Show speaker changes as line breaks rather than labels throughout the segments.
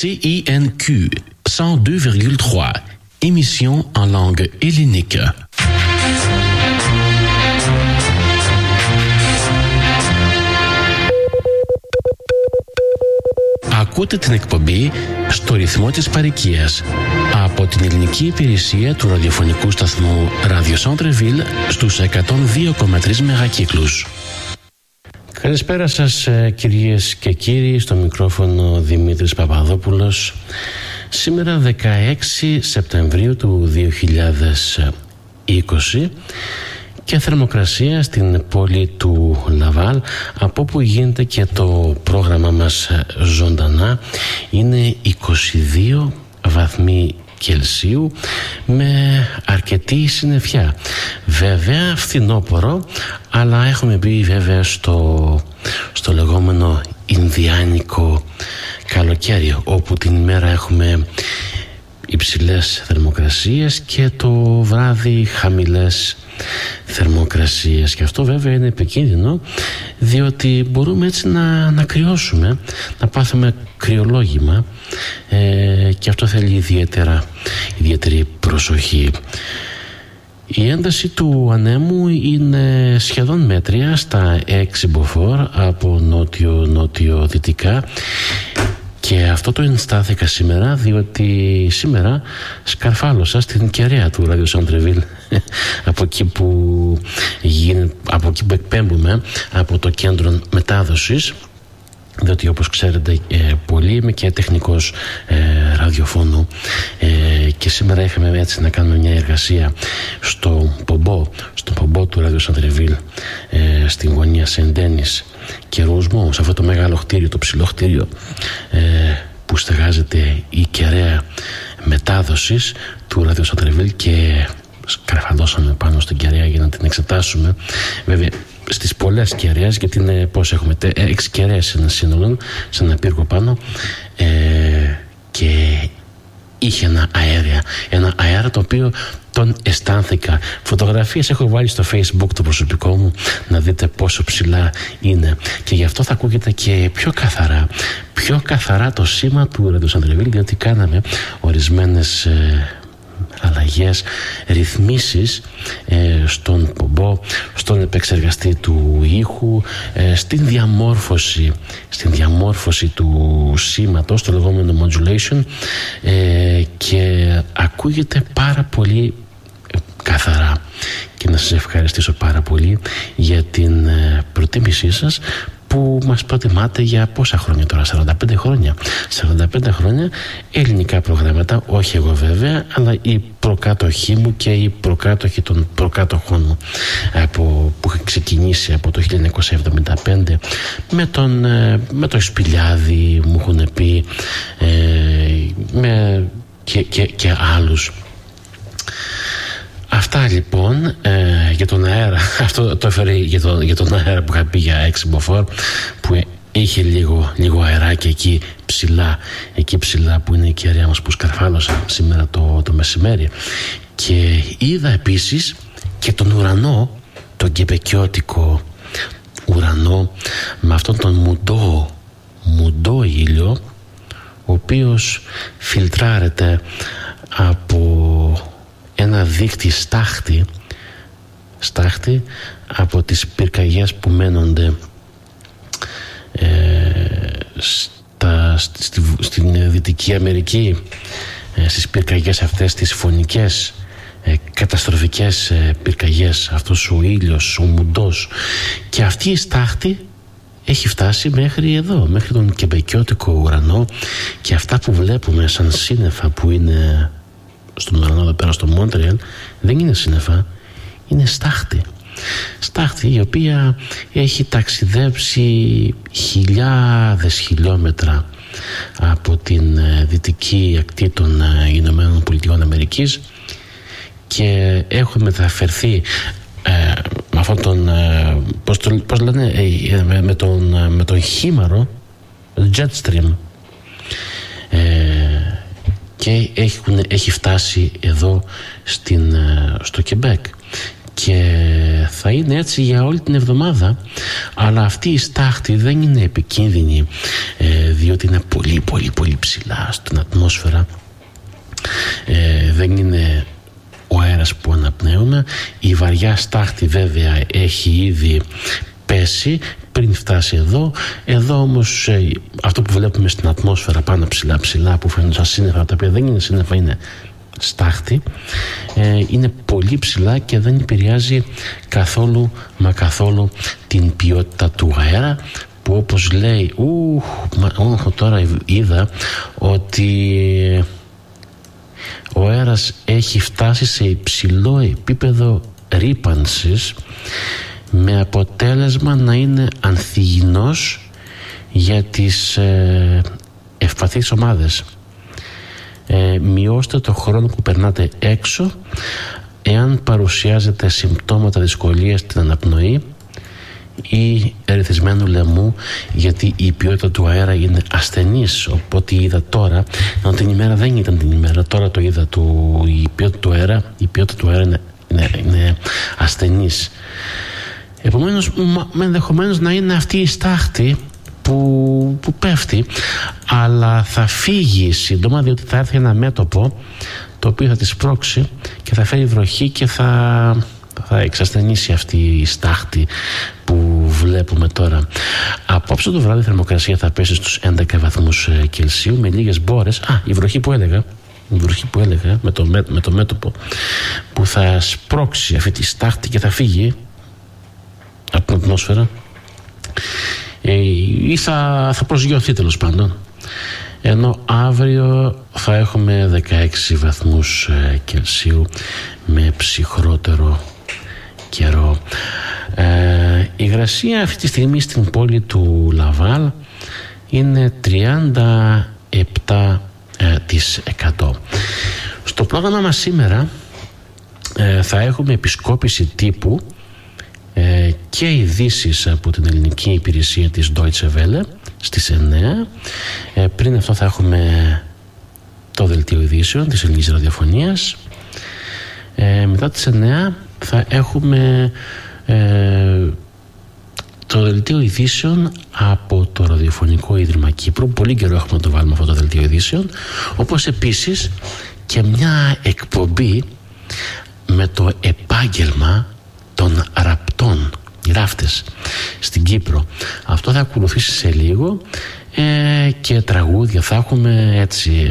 CINQ 102,3, émission en langue hellénique. Ακούτε την εκπομπή στο ρυθμό της παροικίας από την ελληνική υπηρεσία του ραδιοφωνικού σταθμού Radio Centre-Ville στους 102,3 μεγακύκλους. Καλησπέρα σας κυρίες και κύριοι, στο μικρόφωνο Δημήτρης Παπαδόπουλος. Σήμερα 16 Σεπτεμβρίου του 2020 και θερμοκρασία στην πόλη του Λαβάλ, από όπου γίνεται και το πρόγραμμα μας ζωντανά, είναι 22 βαθμοί Κελσίου με αρκετή συννεφιά. Βέβαια φθινόπωρο, αλλά έχουμε μπει βέβαια στο λεγόμενο Ινδιάνικο καλοκαίρι, όπου την ημέρα έχουμε υψηλές θερμοκρασίες και το βράδυ χαμηλές θερμοκρασίες, και αυτό βέβαια είναι επικίνδυνο, διότι μπορούμε έτσι να κρυώσουμε, να πάθουμε κρυολόγημα, και αυτό θέλει ιδιαίτερη προσοχή. Η ένταση του ανέμου είναι σχεδόν μέτρια στα 6 μποφόρ από νότιο-νότιο-δυτικά, και αυτό το ενστάθηκα σήμερα, διότι σήμερα σκαρφάλωσα στην κεραία του Radio Centre-Ville, από εκεί που εκπέμπουμε από το κέντρο μετάδοσης, διότι όπως ξέρετε πολύ είμαι και τεχνικός ραδιοφώνου, και σήμερα είχαμε έτσι να κάνουμε μια εργασία στο πομπό του Radio Centre-Ville, στην γωνία Σεντένης και Ρουσμό, σε αυτό το μεγάλο κτίριο, το ψηλό κτίριο που στεγάζεται η κεραία μετάδοσης του Radio Centre-Ville, και σκαρφαλώσαμε πάνω στην κεραία για να την εξετάσουμε. Βέβαια στις πολλές κεραίες, γιατί είναι, πώς έχουμε 6 κεραίες σε ένα σύνολο, σε ένα πύργο πάνω, και είχε ένα αέρα το οποίο τον αισθάνθηκα. Φωτογραφίες έχω βάλει στο Facebook το προσωπικό μου, να δείτε πόσο ψηλά είναι, και γι' αυτό θα ακούγεται και πιο καθαρά το σήμα του Radio Centre-Ville, διότι κάναμε ορισμένες αλλαγές, ρυθμίσεις στον πομπό, στον επεξεργαστή του ήχου, στην διαμόρφωση του σήματος, το λεγόμενο modulation, και ακούγεται πάρα πολύ καθαρά. Και να σας ευχαριστήσω πάρα πολύ για την προτίμησή σας, που μας προτιμάτε για πόσα χρόνια τώρα, 45 χρόνια ελληνικά προγράμματα, όχι εγώ βέβαια, αλλά οι προκάτοχοί μου και οι προκάτοχοι των προκάτοχών μου, που είχαν ξεκινήσει από το 1975 με το Σπηλιάδη, μου έχουν πει, και άλλους. Αυτά λοιπόν για τον αέρα. Αυτό το έφερε για τον αέρα που είχα πει για 6 μποφόρ, που είχε λίγο αεράκι εκεί ψηλά που είναι η κεραία μας, που σκαρφάλωσα σήμερα το μεσημέρι. Και είδα επίσης και τον ουρανό, τον κεπεκιώτικο ουρανό, με αυτόν τον μουντό ήλιο, ο οποίος φιλτράρεται από ένα δίκτυ στάχτη από τις πυρκαγιές που μένονται στην Δυτική Αμερική, στις πυρκαγιές αυτές, τις φωνικές καταστροφικές πυρκαγιές, αυτός ο ήλιος, ο μουντός, και αυτή η στάχτη έχει φτάσει μέχρι εδώ, μέχρι τον κεμπεκιώτικο ουρανό, και αυτά που βλέπουμε σαν σύννεφα που είναι στον ουρανό εδώ πέρα στο Μόντρεαλ δεν είναι σύννεφα, είναι στάχτη η οποία έχει ταξιδέψει χιλιάδες χιλιόμετρα από την δυτική ακτή των Ηνωμένων Πολιτειών Αμερικής, και έχω μεταφερθεί με αυτόν τον πώς λένε, με τον χήμαρο Jetstream, και έχει φτάσει εδώ στο Κεμπέκ, και θα είναι έτσι για όλη την εβδομάδα. Αλλά αυτή η στάχτη δεν είναι επικίνδυνη, διότι είναι πολύ πολύ πολύ ψηλά στην ατμόσφαιρα. Δεν είναι ο αέρας που αναπνέουμε. Η βαριά στάχτη βέβαια έχει ήδη πέσει πριν φτάσει εδώ. Εδώ όμως αυτό που βλέπουμε στην ατμόσφαιρα πάνω ψηλά ψηλά, που φαίνονται σαν σύννεφα, τα οποία δεν είναι σύννεφα, είναι στάχτη, είναι πολύ ψηλά και δεν επηρεάζει καθόλου μα καθόλου την ποιότητα του αέρα, που όπως λέει τώρα είδα ότι ο αέρας έχει φτάσει σε υψηλό επίπεδο ρύπανσης, με αποτέλεσμα να είναι ανθυγιεινός για τις ευπαθείς ομάδες. Μειώστε το χρόνο που περνάτε έξω εάν παρουσιάζετε συμπτώματα δυσκολίας στην αναπνοή ή ερεθισμένου λαιμού, γιατί η ποιότητα του αέρα είναι ασθενής. Οπότε είδα τώρα, ενώ την ημέρα δεν ήταν την ημέρα, τώρα το είδα, η ποιότητα του αέρα είναι ασθενής. Επομένως ενδεχομένως να είναι αυτή η στάχτη που πέφτει, αλλά θα φύγει σύντομα, διότι θα έρθει ένα μέτωπο το οποίο θα τη σπρώξει και θα φέρει βροχή και θα εξασθενήσει αυτή η στάχτη που βλέπουμε τώρα. Απόψε το βράδυ η θερμοκρασία θα πέσει στους 11 βαθμούς Κελσίου με λίγες μπόρες. Η βροχή που έλεγα με το μέτωπο που θα σπρώξει αυτή τη στάχτη και θα φύγει από την ατμόσφαιρα, ή θα προσγειωθεί τέλος πάντων. Ενώ αύριο θα έχουμε 16 βαθμούς Κελσίου με ψυχρότερο καιρό. Η υγρασία αυτή τη στιγμή στην πόλη του Λαβάλ είναι 37%. Στο πρόγραμμα μας σήμερα θα έχουμε επισκόπηση τύπου και ειδήσεις από την ελληνική υπηρεσία της Deutsche Welle στις 9. Πριν αυτό θα έχουμε το δελτίο ειδήσεων της ελληνικής ραδιοφωνίας. Μετά τις 9 θα έχουμε το δελτίο ειδήσεων από το Ραδιοφωνικό Ίδρυμα Κύπρου. Πολύ καιρό έχουμε να το βάλουμε αυτό το δελτίο ειδήσεων, όπως επίσης και μια εκπομπή με το επάγγελμα των ραπτών, οι ράφτες στην Κύπρο. Αυτό θα ακολουθήσει σε λίγο, και τραγούδια θα έχουμε έτσι,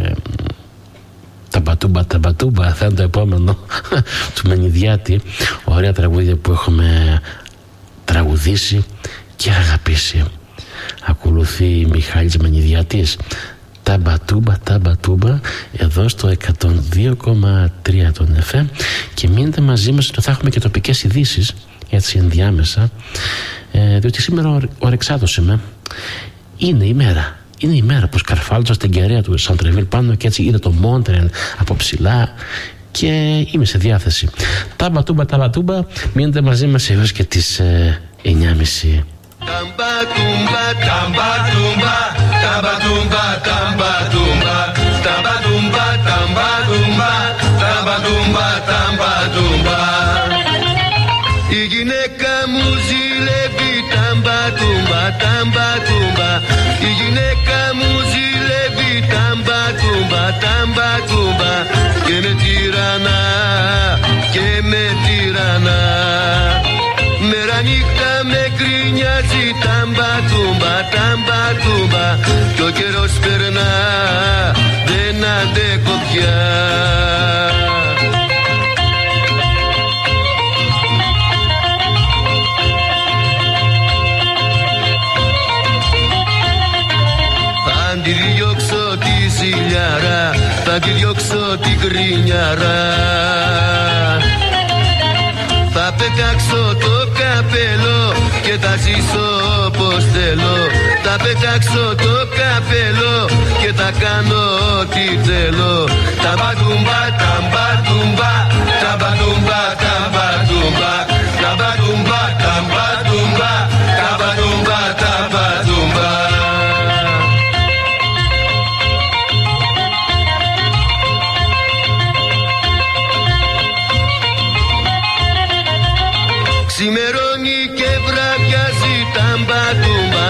ταμπατούμπα θα είναι το επόμενο του Μενιδιάτη. Ωραία τραγούδια που έχουμε τραγουδήσει και αγαπήσει. Ακολουθεί Μιχάλης Μενιδιάτης, ταμπατούμπα εδώ στο 102,3 των FM, και μείνετε μαζί μας, θα έχουμε και τοπικές ειδήσεις έτσι ενδιάμεσα, διότι σήμερα ορεξάτος είμαι. Είναι η μέρα που σκαρφάλωσα στην κεραία του Σαντρεβίλ πάνω και έτσι είδα το Μόντρεαλ από ψηλά και είμαι σε διάθεση. Ταμπατούμπα, μείνετε μαζί μας έως και τις 9.30.
Η γυναίκα μου ζηλεύει ταμπατούμπα. Η γυναίκα μου ζηλεύει ταμπατούμπα. Και με τυραννά μέρα νύχτα με κρινιάζει ταμπατούμπα. Κι ο καιρός περνά, δεν αντέχω πια. Θα τη διώξω τη ζηλιάρα, θα τη διώξω την κρινιάρα. Θα πετάξω το καπέλο και θα ζήσω όπως θέλω. Θα πετάξω το καπέλο και θα κάνω ό,τι θέλω. Ταμπατούμπα, ταμπατούμπα, ταμπατούμπα, ταμπατούμπα, ταμπατούμπα, ταμπατούμπα, ταμπατούμπα, ταμπατούμπα.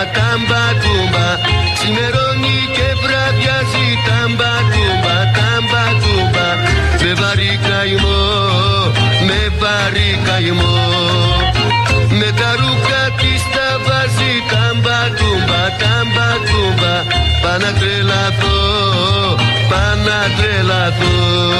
τάμπα τούμπα. Ξημερώνει και βραδιάζει τάμπα τούμπα, τάμπα τούμπα. Με βαρύ καημό, με βαρύ καημό. Με τα ρούχα της τα βάζει τάμπα τούμπα, τάμπα τούμπα. Πά να τρελαθώ, πά να τρελαθώ.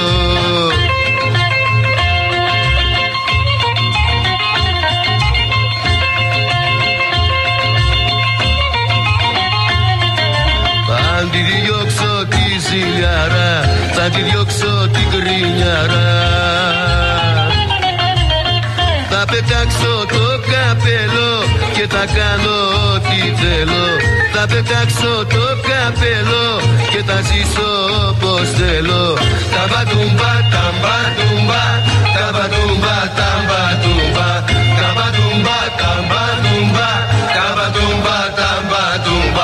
Αν τη διώξω τη ζηλιάρα, θα τη διώξω την κρινιάρα. Θα πετάξω το καπέλο και θα κάνω ό,τι θέλω. Θα πετάξω το καπέλο και θα ζήσω όπως θέλω. Ταμπατούμπα, ταμπατούμπα, ταμπατούμπα, ταμπατούμπα, ταμπατούμπα, ταμπατούμπα, ταμπατούμπα, ταμπατούμπα.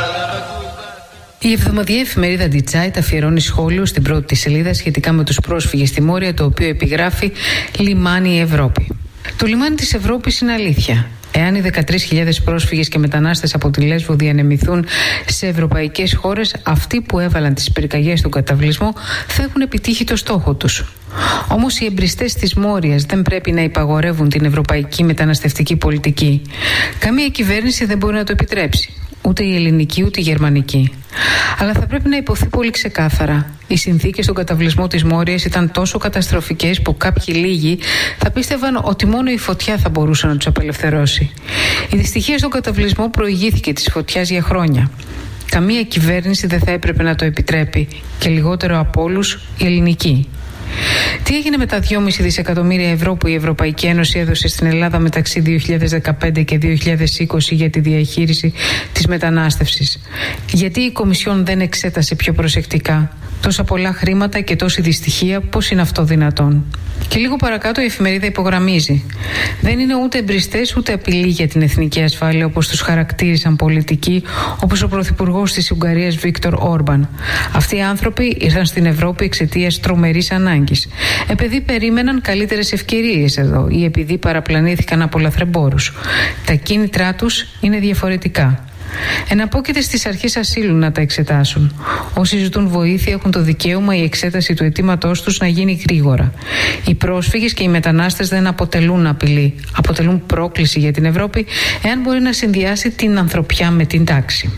Η εβδομαδιαία εφημερίδα Die Zeit αφιερώνει σχόλιο στην πρώτη της σελίδα σχετικά με τους πρόσφυγες στη Μόρια, το οποίο επιγράφει «Λιμάνι Ευρώπη». Το λιμάνι της Ευρώπης είναι αλήθεια. Εάν οι 13.000 πρόσφυγες και μετανάστες από τη Λέσβο διανεμηθούν σε ευρωπαϊκές χώρες, αυτοί που έβαλαν τις πυρκαγιές στον καταβλισμό θα έχουν επιτύχει το στόχο τους. Όμως οι εμπριστές της Μόριας δεν πρέπει να υπαγορεύουν την ευρωπαϊκή μεταναστευτική πολιτική. Καμία κυβέρνηση δεν μπορεί να το επιτρέψει. Ούτε η ελληνική ούτε η γερμανική. Αλλά θα πρέπει να υποθεί πολύ ξεκάθαρα. Οι συνθήκες στον καταβλισμό της Μόριας ήταν τόσο καταστροφικές που κάποιοι λίγοι θα πίστευαν ότι μόνο η φωτιά θα μπορούσε να τους απελευθερώσει. Η δυστυχία στον καταβλισμό προηγήθηκε της φωτιάς για χρόνια. Καμία κυβέρνηση δεν θα έπρεπε να το επιτρέπει και λιγότερο από όλους η ελληνική. Τι έγινε με τα 2,5 δισεκατομμύρια ευρώ που η Ευρωπαϊκή Ένωση έδωσε στην Ελλάδα μεταξύ 2015 και 2020 για τη διαχείριση της μετανάστευσης? Γιατί η Κομισιόν δεν εξέτασε πιο προσεκτικά? Τόσα πολλά χρήματα και τόση δυστυχία, πώς είναι αυτό δυνατόν? Και λίγο παρακάτω η εφημερίδα υπογραμμίζει: δεν είναι ούτε εμπριστές ούτε απειλή για την εθνική ασφάλεια, όπως τους χαρακτήρισαν πολιτικοί όπως ο πρωθυπουργός της Ουγγαρίας Βίκτορ Όρμπαν. Αυτοί οι άνθρωποι ήρθαν στην Ευρώπη εξαιτίας τρομερής ανάγκης. Επειδή περίμεναν καλύτερες ευκαιρίες εδώ ή επειδή παραπλανήθηκαν από λαθρεμπόρους. Τα κίνητρά τους είναι διαφορετικά. Εναπόκειται στις αρχές ασύλου να τα εξετάσουν. Όσοι ζητούν βοήθεια έχουν το δικαίωμα η εξέταση του αιτήματός τους να γίνει γρήγορα. Οι πρόσφυγες και οι μετανάστες δεν αποτελούν απειλή. Αποτελούν πρόκληση για την Ευρώπη, εάν μπορεί να συνδυάσει την ανθρωπιά με την τάξη.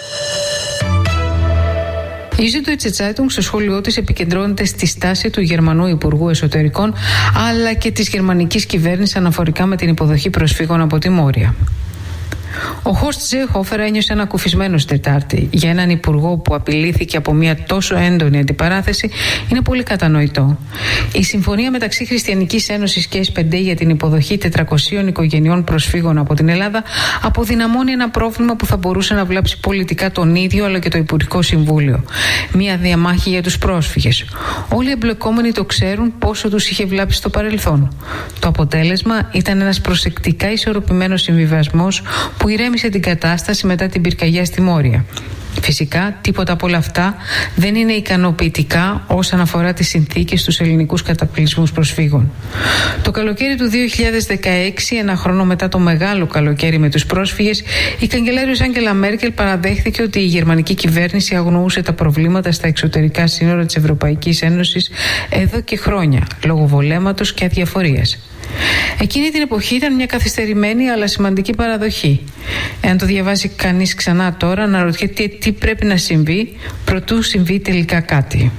Η Süddeutsche Zeitung στο σχόλιο της επικεντρώνεται στη στάση του Γερμανού Υπουργού Εσωτερικών αλλά και της γερμανικής κυβέρνησης αναφορικά με την υποδοχή προσφύγων από τη Μόρια. Ο Χόρστ Ζέχοφερ ένιωσε ανακουφισμένος Τετάρτη. Για έναν υπουργό που απειλήθηκε από μια τόσο έντονη αντιπαράθεση, είναι πολύ κατανοητό. Η συμφωνία μεταξύ Χριστιανικής Ένωσης και S5 για την υποδοχή 400 οικογενειών προσφύγων από την Ελλάδα αποδυναμώνει ένα πρόβλημα που θα μπορούσε να βλάψει πολιτικά τον ίδιο αλλά και το Υπουργικό Συμβούλιο. Μια διαμάχη για τους πρόσφυγες. Όλοι οι εμπλεκόμενοι το ξέρουν πόσο τους είχε βλάψει στο παρελθόν. Το αποτέλεσμα ήταν ένας προσεκτικά ισορροπημένος συμβιβασμός που ηρέμησε την κατάσταση μετά την πυρκαγιά στη Μόρια. Φυσικά, τίποτα από όλα αυτά δεν είναι ικανοποιητικά όσον αφορά τις συνθήκες στους ελληνικούς καταβλισμούς προσφύγων. Το καλοκαίρι του 2016, ένα χρόνο μετά το μεγάλο καλοκαίρι με τους πρόσφυγες, η καγκελάριος Άγγελα Μέρκελ παραδέχθηκε ότι η γερμανική κυβέρνηση αγνοούσε τα προβλήματα στα εξωτερικά σύνορα της Ευρωπαϊκής Ένωσης εδώ και χρόνια, λόγω βολέματος και αδιαφορίας. Εκείνη την εποχή ήταν μια καθυστερημένη αλλά σημαντική παραδοχή. Εάν το διαβάσει κανείς ξανά τώρα, αναρωτιέται τι πρέπει να συμβεί προτού συμβεί τελικά κάτι.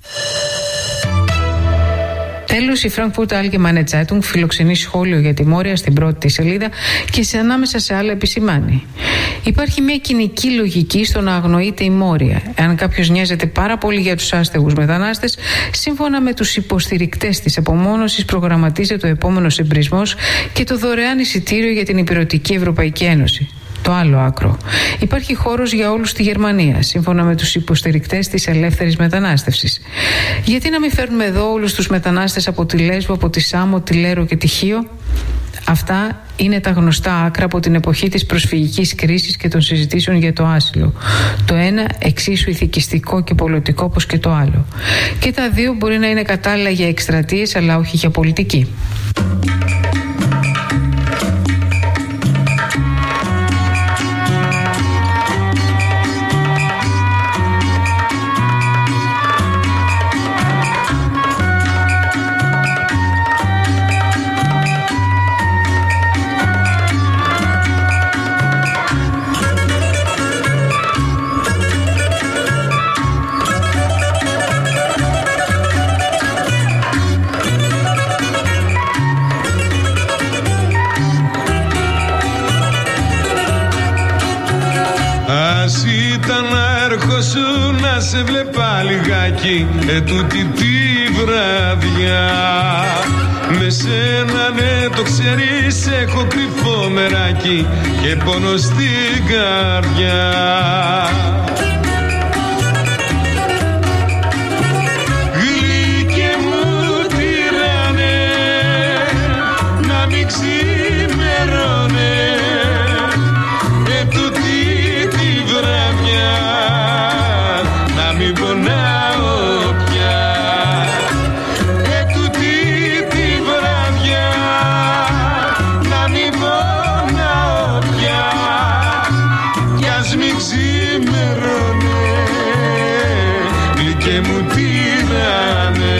Τέλος, η Frankfurter Allgemeine Zeitung φιλοξενεί σχόλιο για τη Μόρια στην πρώτη της σελίδα και σε ανάμεσα σε άλλα επισημάνει: υπάρχει μια κοινική λογική στο να αγνοείται η Μόρια. Εάν κάποιος νοιάζεται πάρα πολύ για τους άστεγους μετανάστες, σύμφωνα με τους υποστηρικτές της απομόνωσης, προγραμματίζεται ο επόμενος εμπρισμός και το δωρεάν εισιτήριο για την υπηρετική Ευρωπαϊκή Ένωση. Το άλλο άκρο. Υπάρχει χώρος για όλους στη Γερμανία, σύμφωνα με τους υποστηρικτές της ελεύθερης μετανάστευσης. Γιατί να μην φέρνουμε εδώ όλους τους μετανάστες από τη Λέσβο, από τη Σάμο, τη Λέρο και τη Χίο? Αυτά είναι τα γνωστά άκρα από την εποχή της προσφυγικής κρίσης και των συζητήσεων για το άσυλο. Το ένα εξίσου ηθικιστικό και πολιτικό όπως και το άλλο. Και τα δύο μπορεί να είναι κατάλληλα για εκστρατείες, αλλά όχι για πολιτική.
ήταν να έρχοσουν να σε βλέπα λιγάκι ετούτη τη βραδιά. Με σένα ναι το ξέρεις έχω κρυφό μεράκι και πόνο στην καρδιά. Γλυκέ μου τυραννέ να μην ξημερώνε ετούτη τη βραδιά να μην πονάω πια. Ετούτη τη βραδιά να μην πονάω πια κι ας μην ξημερώνε γλυκέ μου τυραννέ.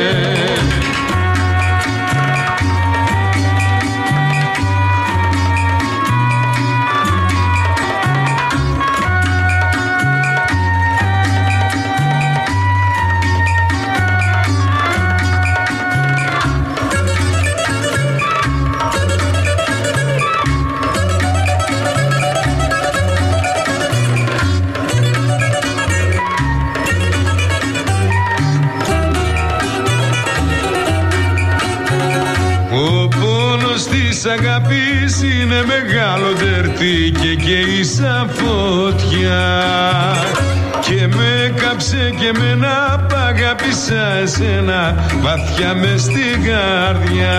Ο πόνος της αγάπης είναι μεγάλο δέρτη και καίει σαν φωτιά και με κάψε και μένα π' αγάπησα εσένα βαθιά μες στην καρδιά.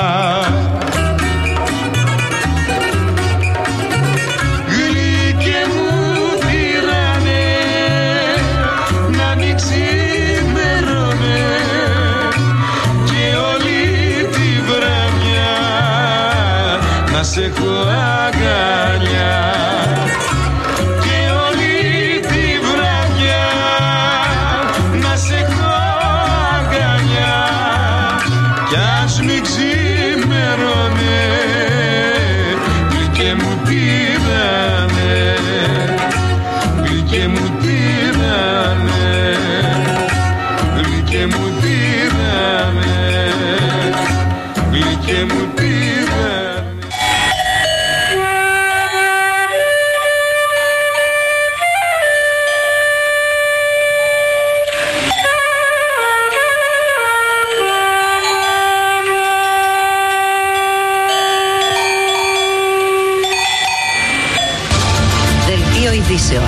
Γλυκέ μου τυραννέ να μην ξημερώνε και όλη τη βραδιά να σε έχω αγκαλιά. Και όλη τη βραδιά να σε έχω αγκαλιά κι ας μην ξημερώνε γλυκέ μου τυραννέ, γλυκέ μου τυραννέ, γλυκέ μου τυραννέ, γλυκέ μου τυραννέ.
Δελτίο ειδήσεων.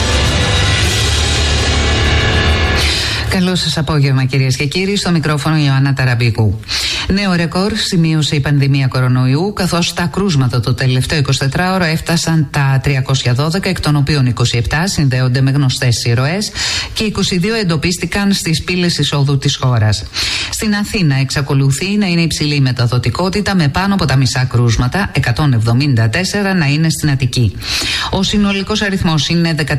Καλό σας απόγευμα κυρίες και κύριοι, στο μικρόφωνο Ιωάννα Ταραμπίκου. Νέο ρεκόρ σημείωσε η πανδημία κορονοϊού, καθώς τα κρούσματα το τελευταίο 24ωρο έφτασαν τα 312, εκ των οποίων 27 συνδέονται με γνωστές ηρωές και 22 εντοπίστηκαν στις πύλες εισόδου της χώρας. Στην Αθήνα εξακολουθεί να είναι υψηλή η μεταδοτικότητα, με πάνω από τα μισά κρούσματα, 174, να είναι στην Αττική. Ο συνολικός αριθμός είναι 14.041,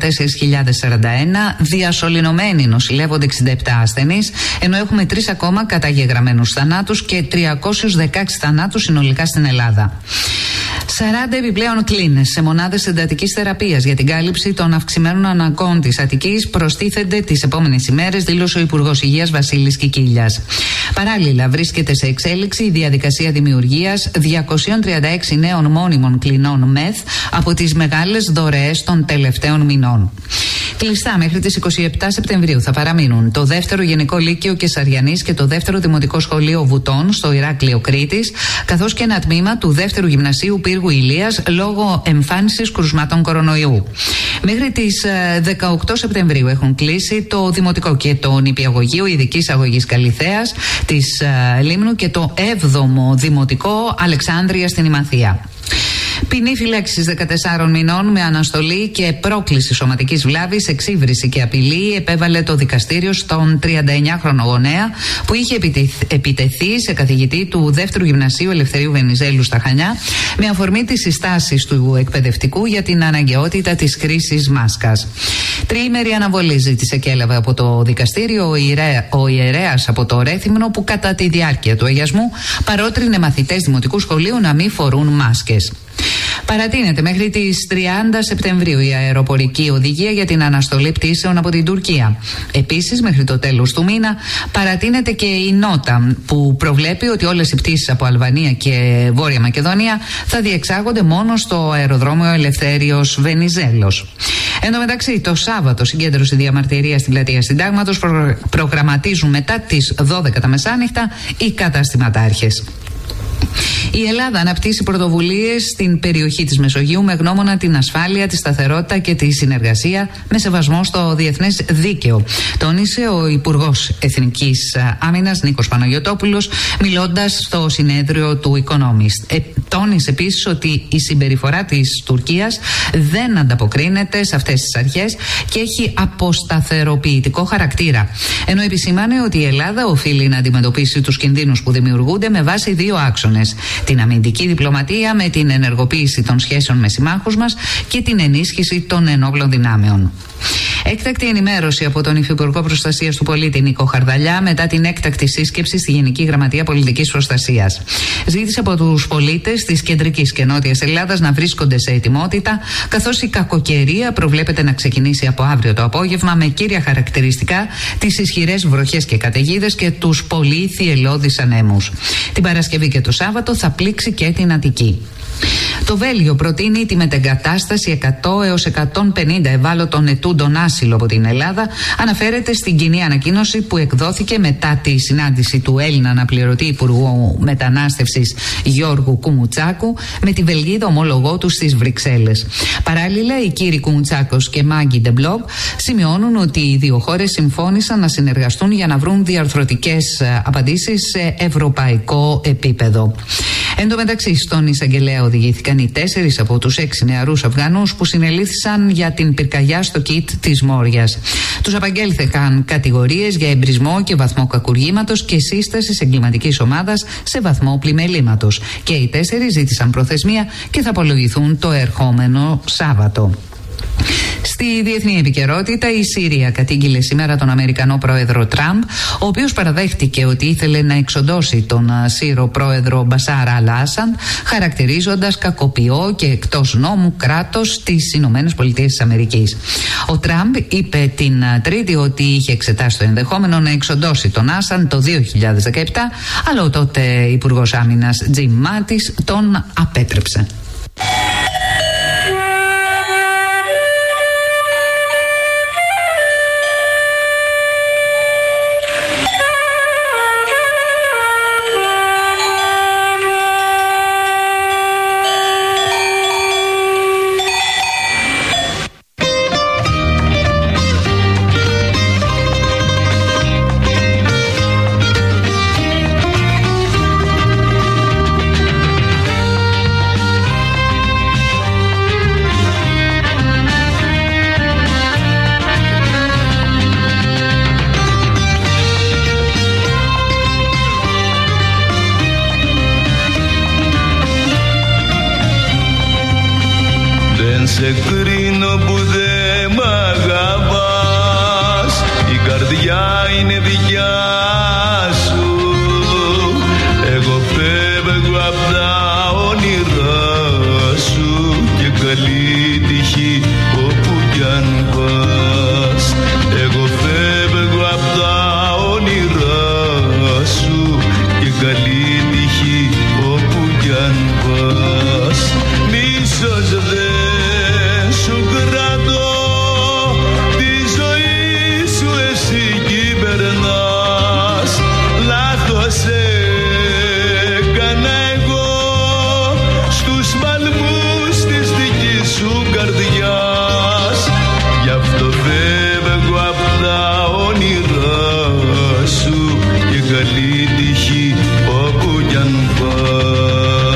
διασωληνωμένοι νοσηλεύονται 67 ασθενείς, ενώ έχουμε 3 ακόμα καταγεγραμμένους θανάτους και 316 θανάτους συνολικά στην Ελλάδα. 40 επιπλέον κλίνες σε μονάδες εντατικής θεραπείας για την κάλυψη των αυξημένων αναγκών της Αττικής προστίθενται τις επόμενες ημέρες, δήλωσε ο Υπουργός Υγείας Βασίλης Κικίλιας. Παράλληλα, βρίσκεται σε εξέλιξη η διαδικασία δημιουργίας 236 νέων μόνιμων κλινών ΜΕΘ από τις μεγάλες δωρεές των τελευταίων μηνών. Κλειστά μέχρι τις 27 Σεπτεμβρίου θα παραμείνουν το δεύτερο Γενικό Λύκειο Κεσαριανής και το δεύτερο Δημοτικό Σχολείο Βουτών στο Ηράκλειο Κρήτης, καθώς και ένα τμήμα του δεύτερου Γυμνασίου Πύργου Ηλίας λόγω εμφάνισης κρουσμάτων κορονοϊού. Μέχρι τις 18 Σεπτεμβρίου έχουν κλείσει το Δημοτικό και το Νηπιαγωγείο Ειδικής Αγωγής Καλιθέας της Λίμνου και το 7ο Δημοτικό Αλεξάνδρεια στην Ημαθία. Ποινή φυλάκισης 14 μηνών με αναστολή και πρόκληση σωματικής βλάβης, εξύβριση και απειλή επέβαλε το δικαστήριο στον 39χρονο γονέα που είχε επιτεθεί σε καθηγητή του δεύτερου Γυμνασίου Ελευθερίου Βενιζέλου στα Χανιά με αφορμή τις συστάσεις του εκπαιδευτικού για την αναγκαιότητα της χρήσης μάσκας. Τριήμερη αναβολή ζήτησε και έλαβε από το δικαστήριο ο ιερέας από το Ρέθυμνο, που κατά τη διάρκεια του αγιασμού παρότρινε μαθητές δημοτικού σχολείου να μην φορούν μάσκες. Παρατείνεται μέχρι τις 30 Σεπτεμβρίου η αεροπορική οδηγία για την αναστολή πτήσεων από την Τουρκία. Επίσης, μέχρι το τέλος του μήνα παρατείνεται και η νότα που προβλέπει ότι όλες οι πτήσεις από Αλβανία και Βόρεια Μακεδονία θα διεξάγονται μόνο στο αεροδρόμιο Ελευθέριος Βενιζέλος.
Εν τω μεταξύ, το Σάββατο συγκέντρωση διαμαρτυρία στην πλατεία Συντάγματος προγραμματίζουν μετά τις 12 τα μεσάνυχτα οι καταστηματάρχες. Η Ελλάδα αναπτύσσει πρωτοβουλίες στην περιοχή της Μεσογείου με γνώμονα την ασφάλεια, τη σταθερότητα και τη συνεργασία με σεβασμό στο διεθνές δίκαιο. Τόνισε ο Υπουργός Εθνικής Άμυνας Νίκος Παναγιωτόπουλος, μιλώντας στο συνέδριο του Economist. Τόνισε επίσης ότι η συμπεριφορά της Τουρκίας δεν ανταποκρίνεται σε αυτές τις αρχές και έχει αποσταθεροποιητικό χαρακτήρα. Ενώ επισήμανε ότι η Ελλάδα οφείλει να αντιμετωπίσει τους κινδύνους που δημιουργούνται με βάση δύο άξονες: την αμυντική διπλωματία με την ενεργοποίηση των σχέσεων με συμμάχους μας και την ενίσχυση των ενόπλων δυνάμεων. Έκτακτη ενημέρωση από τον Υφυπουργό Προστασίας του Πολίτη Νίκο Χαρδαλιά μετά την έκτακτη σύσκεψη στη Γενική Γραμματεία Πολιτικής Προστασίας. Ζήτησε από τους πολίτες της Κεντρικής και Νότιας Ελλάδας να βρίσκονται σε ετοιμότητα, καθώς η κακοκαιρία προβλέπεται να ξεκινήσει από αύριο το απόγευμα με κύρια χαρακτηριστικά τις ισχυρές βροχές και καταιγίδες και τους πολύ θυελλώδεις ανέμους. Την Παρασκευή και το Σάββατο θα πλήξει και την Αττική. Το Βέλγιο προτείνει τη μετεγκατάσταση 100 έως 150 ευάλωτων ετούντων άσυλο από την Ελλάδα, αναφέρεται στην κοινή ανακοίνωση που εκδόθηκε μετά τη συνάντηση του Έλληνα αναπληρωτή Υπουργού Μετανάστευσης Γιώργου Κουμουτσάκου με τη Βελγίδα ομόλογό του στις Βρυξέλλες. Παράλληλα, οι κύριοι Κουμουτσάκος και Μάγκη Ντεμπλόγκ σημειώνουν ότι οι δύο χώρες συμφώνησαν να συνεργαστούν για να βρουν διαρθρωτικές απαντήσεις σε ευρωπαϊκό επίπεδο. Εν τω μεταξύ, στον εισαγγελέα οδηγήθηκαν οι 4 από τους 6 νεαρούς Αφγανούς που συνελήφθησαν για την πυρκαγιά στο ΚΙΤ της Μόριας. Τους απαγγέλθηκαν κατηγορίες για εμπρισμό και βαθμό κακουργήματος και σύσταση εγκληματικής ομάδας σε βαθμό πλημελήματος. Και οι 4 ζήτησαν προθεσμία και θα απολογηθούν το ερχόμενο Σάββατο. Στη διεθνή επικαιρότητα, η Συρία κατήγγειλε σήμερα τον Αμερικανό πρόεδρο Τραμπ, ο οποίος παραδέχτηκε ότι ήθελε να εξοντώσει τον Σύρο πρόεδρο Μπασάρ Αλ-Άσαντ, χαρακτηρίζοντας κακοποιό και εκτός νόμου κράτος τις Ηνωμένες Πολιτείες της Αμερικής. Ο Τραμπ είπε την Τρίτη ότι είχε εξετάσει το ενδεχόμενο να εξοντώσει τον Άσαντ το 2017, αλλά ο τότε Υπουργός Άμυνας Τζιμ Μάτις τον απέτρεψε.
Σε κρίνω που δε μ' αγαπάς, η καρδιά είναι δικιά σου. Εγώ φεύγω απ' τα όνειρά σου και καλή τύχη όπου κι αν πας. Εγώ φεύγω απ' τα όνειρά σου και καλή τύχη όπου κι αν πας. Μίσος δε σου κρατώ, τη ζωή σου εσύ κυβερνάς. Λάθος έκανα εγώ στους παλμούς της δικής σου καρδιάς. Γι' αυτό φεύγω απ' τα όνειρά σου και καλή τύχη όπου κι αν πας.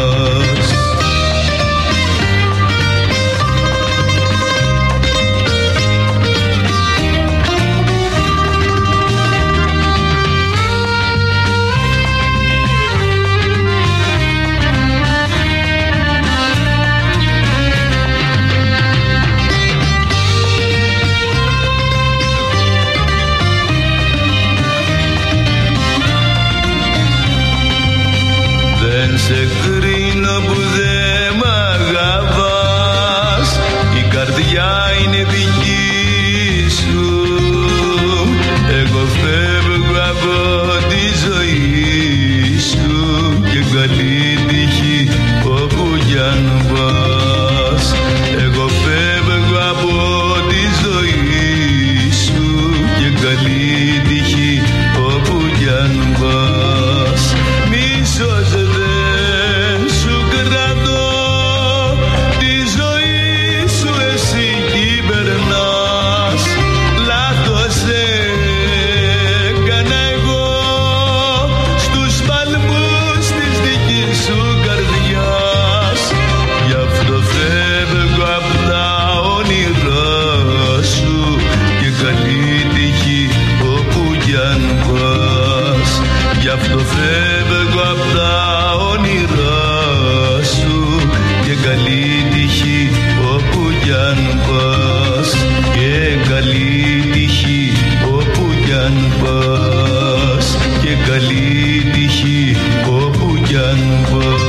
Σε κρίνω που δε μ' αγαπάς, η καρδιά είναι δική σου. Εγώ φεύγω από τη ζωή σου και καλή τύχη όπου κι αν πας. Εγώ φεύγω από τη καλή τύχη όπου κι αν πας. Μίσος δεν σου κρατώ, τη ζωή σου εσύ κυβερνάς. Λάθος έκανα εγώ στους παλμούς της δικής σου καρδιάς. Γι' αυτό φεύγω απ' τα όνειρά σου και καλή τύχη όπου κι αν πας. Γι' αυτό φεύγω απ' τα όνειρά σου και καλή τύχη όπου κι αν πας. Και καλή τύχη όπου κι αν πας. Και καλή τύχη όπου κι αν πας.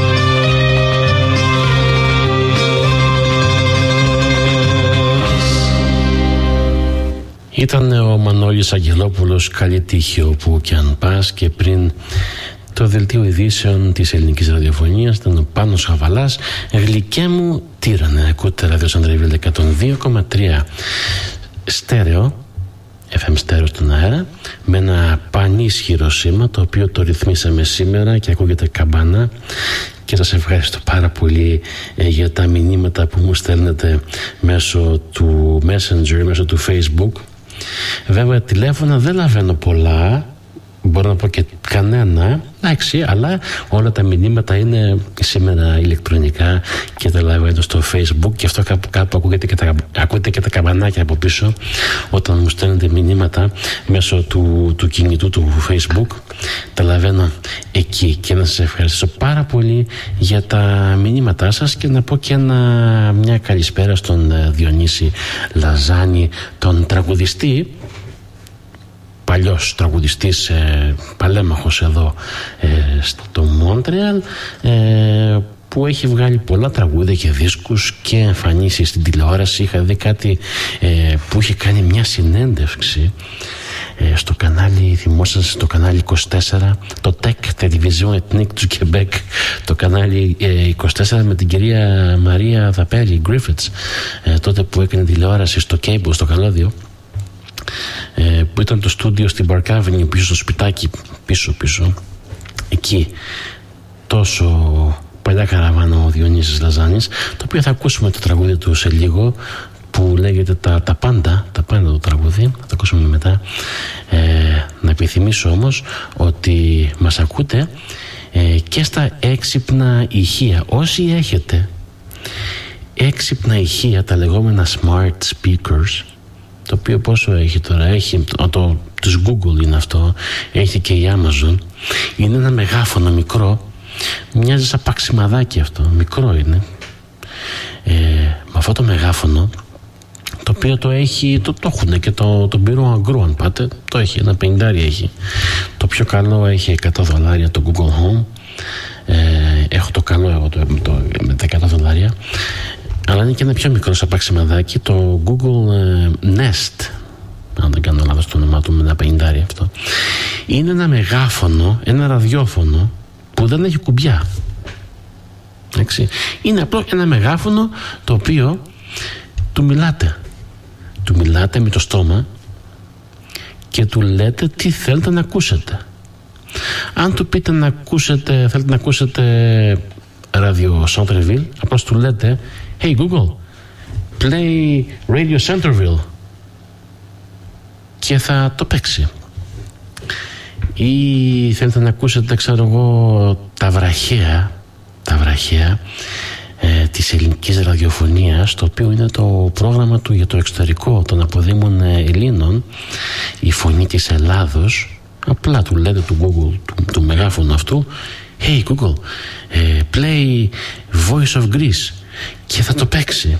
Ήταν ο Μανώλης Αγγελόπουλος, καλή τύχη όπου κι αν πας, και πριν το δελτίο ειδήσεων της ελληνικής ραδιοφωνίας ήταν ο Πάνος Χαβαλάς, γλυκέ μου τύρανε. Ακούτε ράδιο Σαντρεβίλ 102,3 στέρεο, FM στέρεο στον αέρα, με ένα πανίσχυρο σήμα το οποίο το ρυθμίσαμε σήμερα και ακούγεται καμπάνα. Και σας ευχαριστώ πάρα πολύ για τα μηνύματα που μου στέλνετε μέσω του Messenger, μέσω του Facebook. Βέβαια τηλέφωνα δεν λαβαίνω πολλά, μπορώ να πω και κανένα, εντάξει, αλλά όλα τα μηνύματα είναι σήμερα ηλεκτρονικά και τα λαβαίνω στο Facebook, και αυτό κάπου ακούγεται και τα καμπανάκια από πίσω όταν μου στέλνετε μηνύματα μέσω του κινητού του Facebook, τα λαβαίνω εκεί. Και να σας ευχαριστήσω πάρα πολύ για τα μηνύματά σας και να πω και μια καλησπέρα στον Διονύση Λαζάνη, τον τραγουδιστή, παλιός τραγουδιστής, παλέμαχος εδώ στο Μόντρεαλ, που έχει βγάλει πολλά τραγούδια και δίσκους και εμφανίσει στην τηλεόραση. Είχα δει κάτι που είχε κάνει μια συνέντευξη στο κανάλι, θυμόσαστε, στο κανάλι 24, το TEC, Television Ethnique του Quebec, το κανάλι 24, με την κυρία Μαρία Δαπέρη Griffiths, τότε που έκανε τηλεόραση στο Cable, στο καλώδιο, που ήταν το στούντιο στην Park Avenue, πίσω στο σπιτάκι, πίσω εκεί, τόσο παλιά καραβάνα ο Διονύσης Λαζάνης, το οποίο θα ακούσουμε το τραγούδι του σε λίγο, που λέγεται τα πάντα το τραγούδι, θα το ακούσουμε μετά. Να επιθυμίσω όμως ότι μας ακούτε και στα έξυπνα ηχεία. Όσοι έχετε έξυπνα ηχεία, τα λεγόμενα smart speakers, το οποίο πόσο έχει τώρα, έχει τους Google είναι αυτό, έχει και η Amazon, είναι ένα μεγάφωνο μικρό, μοιάζει σαν παξιμαδάκι αυτό, μικρό είναι, με αυτό το μεγάφωνο, το οποίο το έχουν και το Bureau Agro, αν πάτε, το έχει, ένα 50 έχει. Το πιο καλό έχει $100 το Google Home. Έχω το καλό εγώ με τα $100, αλλά είναι και ένα πιο μικρό σαπαξιμαδάκι, το Google Nest, αν δεν κάνω λάθος το όνομά του, με ένα 50 αυτό. Είναι ένα μεγάφωνο, ένα ραδιόφωνο που δεν έχει κουμπιά. Εντάξει. Είναι απλό ένα μεγάφωνο το οποίο του μιλάτε με το στόμα και του λέτε τι θέλετε να ακούσετε. Αν του πείτε θέλετε να ακούσετε Radio Centerville, απλώς του λέτε Hey Google, play Radio Centerville, και θα το παίξει. Ή θέλετε να ακούσετε, ξέρω εγώ, τα βραχαία της ελληνικής ραδιοφωνίας, το οποίο είναι το πρόγραμμα του για το εξωτερικό των αποδήμων Ελλήνων, η φωνή της Ελλάδος. Απλά του λέτε του Google, του μεγάφωνου αυτού, Hey Google, play Voice of Greece, και θα το παίξει.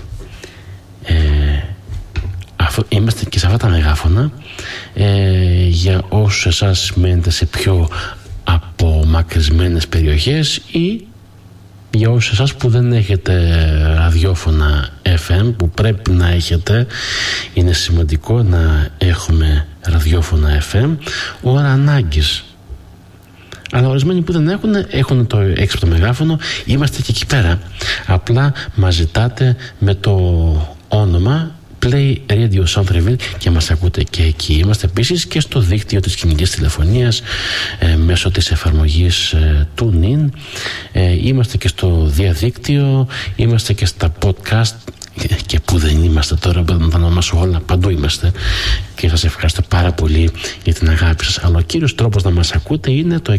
Είμαστε και σε αυτά τα μεγάφωνα. Για όσους εσάς μένετε σε πιο απομακρυσμένες περιοχές, ή για όσους εσάς που δεν έχετε ραδιόφωνα FM, που πρέπει να έχετε, είναι σημαντικό να έχουμε ραδιόφωνα FM ώρα ανάγκης. Αλλά ορισμένοι που δεν έχουν το έξυπνο μεγάφωνο. Είμαστε και εκεί πέρα. Απλά μας ζητάτε με το όνομα Play Radio Centreville και μας ακούτε και εκεί. Είμαστε επίσης και στο δίκτυο της κινητής τηλεφωνίας μέσω της εφαρμογής TuneIn. Είμαστε και στο διαδίκτυο, είμαστε και στα podcast. Και που δεν είμαστε τώρα, να τα ονομάσω όλα, παντού είμαστε. Και σας ευχαριστώ πάρα πολύ για την αγάπη σας. Αλλά ο κύριος τρόπος να μας ακούτε είναι το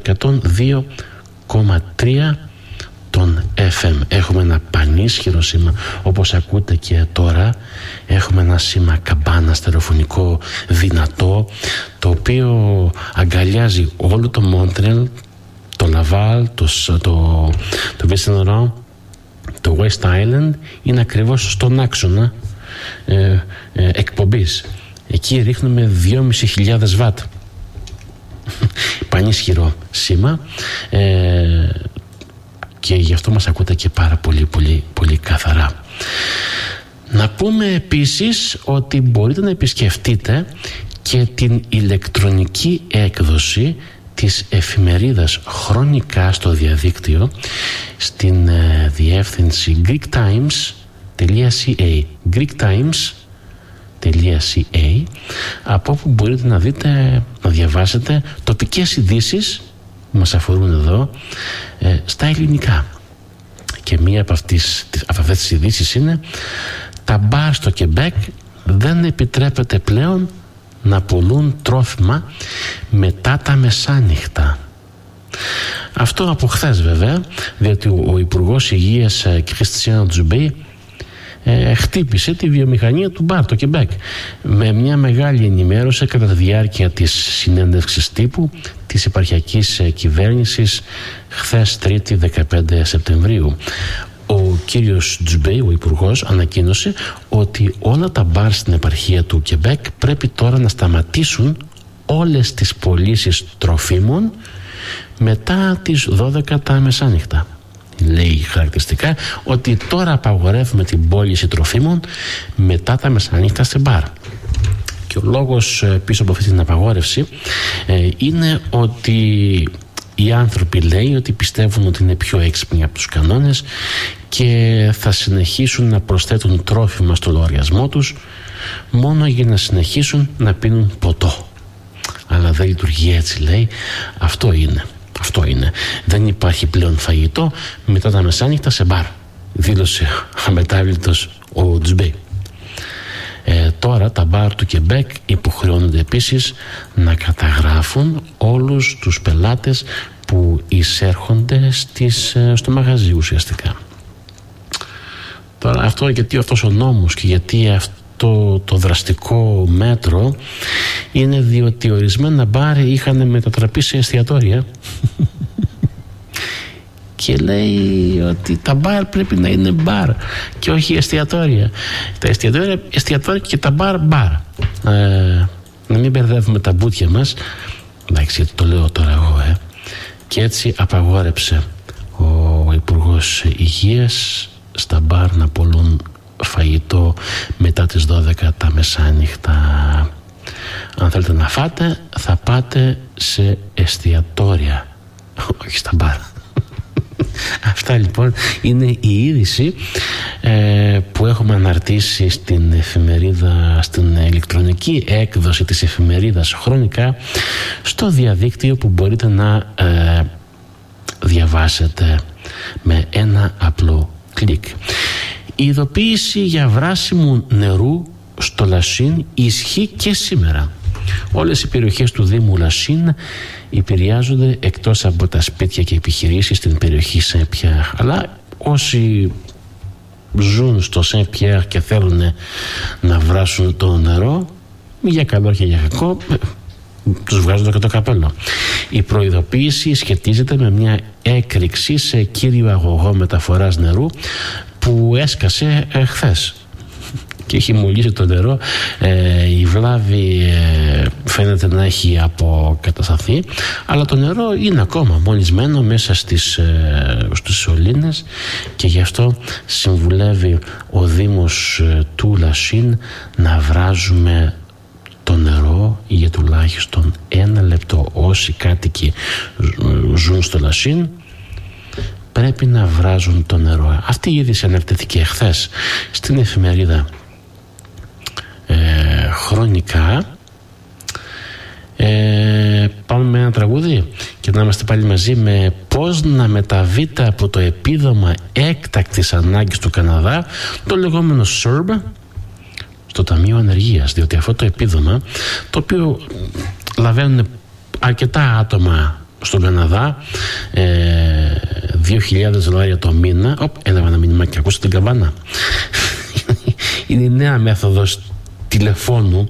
102,3 των FM. Έχουμε ένα πανίσχυρο σήμα, όπως ακούτε και τώρα. Έχουμε ένα σήμα καμπάνα στερεοφωνικό δυνατό, το οποίο αγκαλιάζει όλο το Μόντρελ, το Λαβάλ, το Vincent, το West Island. Είναι ακριβώς στον άξονα εκπομπής. Εκεί ρίχνουμε 2.500 βατ. Πανίσχυρο σήμα, και γι' αυτό μας ακούτε και πάρα πολύ καθαρά. Να πούμε επίσης ότι μπορείτε να επισκεφτείτε και την ηλεκτρονική έκδοση της εφημερίδας Χρονικά στο διαδίκτυο στην διεύθυνση greektimes.ca greektimes.ca, από όπου μπορείτε να δείτε, να διαβάσετε τοπικές ειδήσεις που μας αφορούν εδώ στα ελληνικά. Και μία από αυτές τις ειδήσεις είναι: τα μπαρ στο Κεμπέκ δεν επιτρέπεται πλέον να πουλούν τρόφιμα μετά τα μεσάνυχτα. Αυτό από χθες βέβαια, διότι ο Υπουργός Υγείας Κριστιαν Τζουμπέι χτύπησε τη βιομηχανία του μπαρ το Κεμπέκ με μια μεγάλη ενημέρωση κατά τη διάρκεια της συνέντευξης τύπου της επαρχιακής κυβέρνησης χθες 3η 15 Σεπτεμβρίου. Ο κύριος Τζουμπέι, ο υπουργός, ανακοίνωσε ότι όλα τα μπαρ στην επαρχία του Κεμπέκ πρέπει τώρα να σταματήσουν όλες τις πωλήσεις τροφίμων μετά τις 12 τα μεσάνυχτα. Λέει χαρακτηριστικά ότι τώρα απαγορεύουμε την πώληση τροφίμων μετά τα μεσάνυχτα σε μπαρ. Και ο λόγος πίσω από αυτή την απαγόρευση είναι ότι οι άνθρωποι, λέει, ότι πιστεύουν ότι είναι πιο έξυπνοι από τους κανόνες και θα συνεχίσουν να προσθέτουν τρόφιμα στο λογαριασμό τους μόνο για να συνεχίσουν να πίνουν ποτό. Αλλά δεν λειτουργεί έτσι, λέει. Αυτό είναι. Δεν υπάρχει πλέον φαγητό μετά τα μεσάνυχτα σε μπαρ, δήλωσε αμετάβλητος ο Τζουμπέι. Τώρα τα μπαρ του Κεμπέκ υποχρεώνονται επίσης να καταγράφουν όλους τους πελάτες που εισέρχονται στο μαγαζί ουσιαστικά. Τώρα αυτό, γιατί αυτός ο νόμος και γιατί αυτό το δραστικό μέτρο, είναι διότι ορισμένα μπαρ είχαν μετατραπεί σε εστιατόρια και λέει ότι τα μπαρ πρέπει να είναι μπαρ και όχι εστιατόρια. Τα εστιατόρια και τα μπαρ. Να μην μπερδεύουμε τα μπούτια μας. Εντάξει, γιατί το λέω τώρα εγώ. Και έτσι απαγόρεψε ο Υπουργός Υγείας στα μπαρ να πουλούν φαγητό μετά τις 12 τα μεσάνυχτα. Αν θέλετε να φάτε, θα πάτε σε εστιατόρια, όχι στα μπαρ. Αυτά λοιπόν είναι η είδηση που έχουμε αναρτήσει στην εφημερίδα, στην ηλεκτρονική έκδοση της εφημερίδας Χρονικά στο διαδίκτυο, που μπορείτε να διαβάσετε με ένα απλό κλικ. Η ειδοποίηση για βράσιμο νερού στο Λασίν ισχύει και σήμερα. Όλες οι περιοχές του Δήμου Λασίν επηρεάζονται, εκτός από τα σπίτια και επιχειρήσεις στην περιοχή Σεν-Πιέρ. Αλλά όσοι ζουν στο Σεν-Πιέρ και θέλουν να βράσουν το νερό, για καλό και για κακό, τους βγάζουν και το καπέλο. Η προειδοποίηση σχετίζεται με μια έκρηξη σε κύριο αγωγό μεταφοράς νερού που έσκασε χθες και έχει μολύσει το νερό. Η βλάβη φαίνεται να έχει αποκατασταθεί, αλλά το νερό είναι ακόμα μολυσμένο μέσα στους σωλήνες, και γι' αυτό συμβουλεύει ο Δήμος του Λασίν να βράζουμε το νερό για τουλάχιστον 1 λεπτό. Όσοι κάτοικοι ζουν στο Λασίν πρέπει να βράζουν το νερό. Αυτή η είδηση αναρτήθηκε χθες στην εφημερίδα χρονικά. Πάμε με ένα τραγούδι και να είμαστε πάλι μαζί με πώς να μεταβείτε από το επίδομα έκτακτης ανάγκης του Καναδά, το λεγόμενο SERB, στο Ταμείο Ανεργίας, διότι αυτό το επίδομα, το οποίο λαβαίνουν αρκετά άτομα στον Καναδά, $2,000 το μήνα. Έλαβα ένα μήνυμα και ακούσα την καμπάνα. Είναι η νέα μέθοδος τηλεφώνου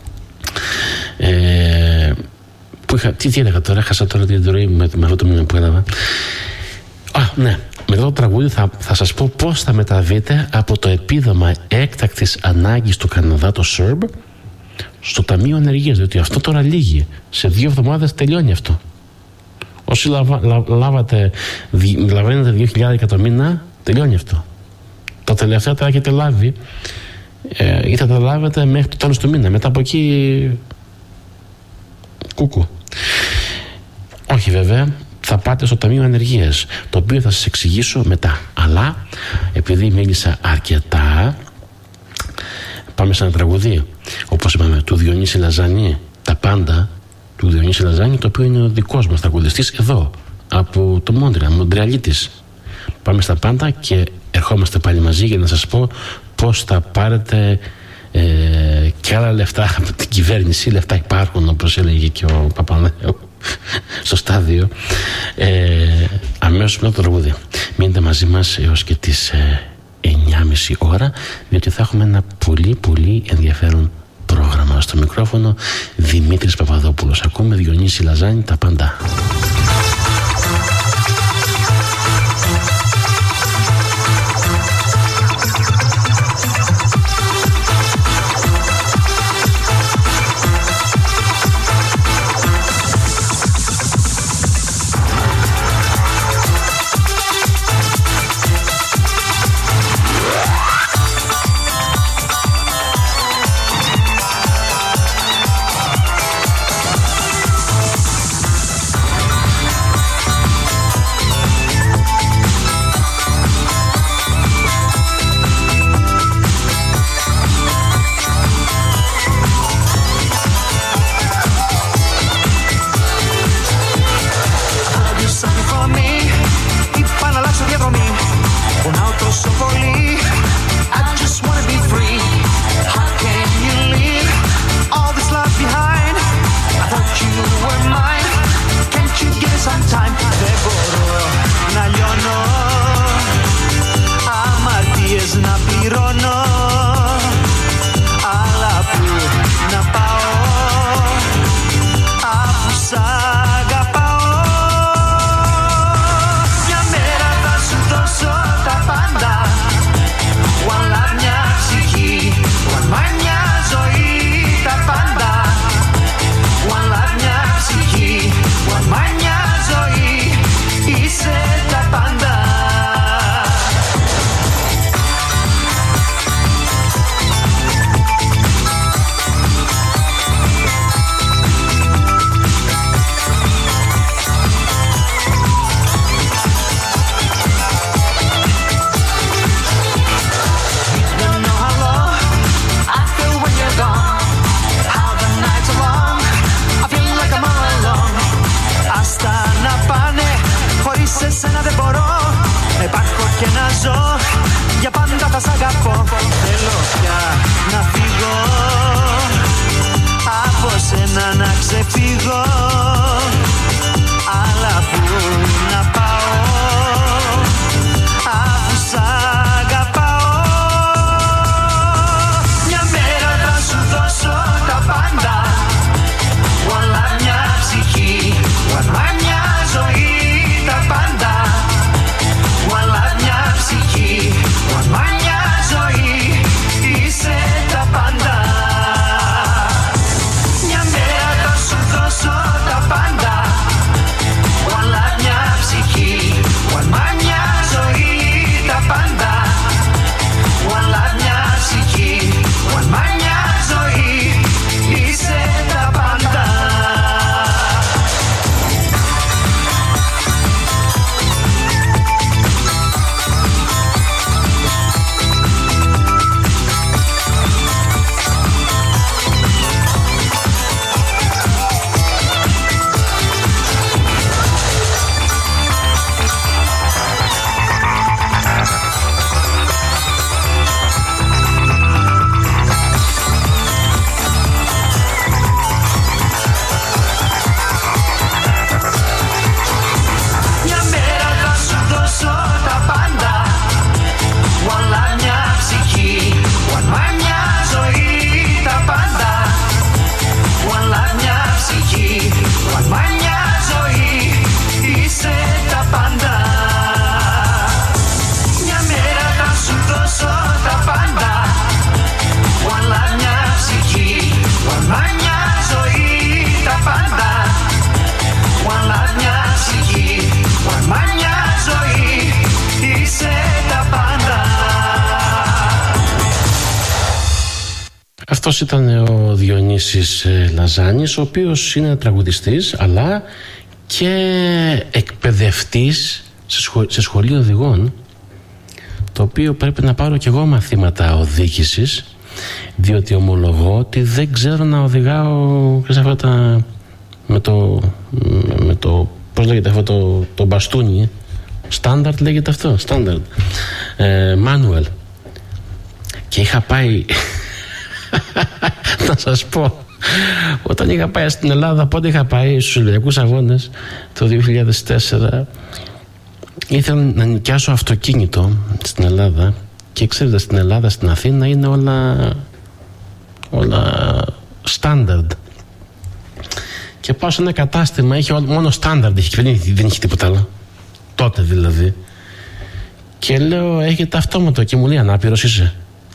που είχα. Τι έλεγα τώρα, χάσα τώρα την ροή με αυτό το μήνυμα που έλαβα. Ναι, με αυτό το τραγούδι θα σας πω πώς θα μεταβείτε από το επίδομα έκτακτης ανάγκης του Καναδά, το SERB, στο Ταμείο Ανεργίας, διότι αυτό τώρα λύγει. Σε 2 εβδομάδες τελειώνει αυτό. Όσοι λαβαίνετε $2,000 το μήνα, τελειώνει αυτό. Τα τελευταία τα έχετε λάβει ή θα τα λάβετε μέχρι το τέλος του μήνα. Μετά από εκεί κούκου. Όχι βέβαια, θα πάτε στο Ταμείο Ανεργίας, το οποίο θα σας εξηγήσω μετά. Αλλά επειδή μίλησα αρκετά, πάμε σε ένα τραγουδί, όπως είπαμε, του Διονύση Λαζάνη, τα πάντα του Διονύση Λαζάνη, το οποίο είναι ο δικός μας τραγουδιστής εδώ από το Μοντρεαλίτης. Πάμε στα πάντα και ερχόμαστε πάλι μαζί για να σας πω πώς θα πάρετε και άλλα λεφτά από την κυβέρνηση. Λεφτά υπάρχουν, όπως έλεγε και ο Παπανδρέου στο στάδιο. Αμέσως μετά το τραγούδι. Μείνετε μαζί μας έως και τις 9.30 ώρα, διότι θα έχουμε ένα πολύ πολύ ενδιαφέρον πρόγραμμα. Στο μικρόφωνο Δημήτρης Παπαδόπουλος. Ακούμε Διονύση Λαζάνη, τα πάντα. Αυτός ήταν ο Διονύσης Λαζάνης, ο οποίος είναι τραγουδιστής αλλά και εκπαιδευτής σε σχολείο οδηγών, το οποίο πρέπει να πάρω κι εγώ μαθήματα οδήγησης, διότι ομολογώ ότι δεν ξέρω να οδηγάω σε αυτά τα με το πώς λέγεται αυτό το μπαστούνι, στάνταρτ λέγεται αυτό, στάνταρτ μάνουελ. Και είχα πάει να σας πω, όταν είχα πάει στην Ελλάδα, πότε είχα πάει στους Ολυμπιακούς Αγώνες το 2004, ήθελα να νοικιάσω αυτοκίνητο στην Ελλάδα. Και ξέρετε, στην Ελλάδα, στην Αθήνα είναι όλα στάνταρντ. Και πάω σε ένα κατάστημα, είχε μόνο στάνταρντ, δεν είχε τίποτα άλλο. Τότε δηλαδή. Και λέω, έχετε αυτόματο? Και μου λέει, ανάπηρος είσαι?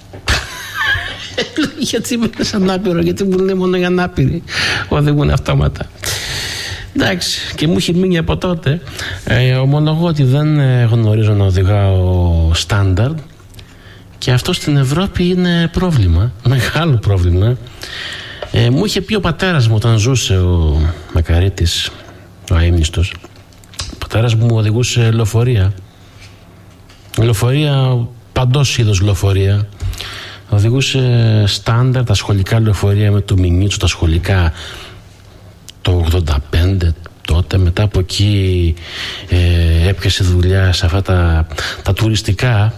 Γιατί είμαι ανάπηρο? Γιατί μου λέει μόνο οι ανάπηροι οδηγούν αυτόματα. Εντάξει, και μου έχει μείνει από τότε. Ομολογώ ότι δεν γνωρίζω να οδηγάω στάνταρντ. Και αυτό στην Ευρώπη είναι πρόβλημα, μεγάλο πρόβλημα. Μου είχε πει ο πατέρας μου όταν ζούσε ο Μακαρίτης, ο αείμνηστος. Ο πατέρας μου οδηγούσε λεωφορεία. Λεωφορεία, παντός είδος λεωφορεία. Οδηγούσε στάνταρ τα σχολικά λεωφορεία με του Μινίτσου, τα σχολικά το 85 τότε. Μετά από εκεί έπιασε δουλειά σε αυτά τα τουριστικά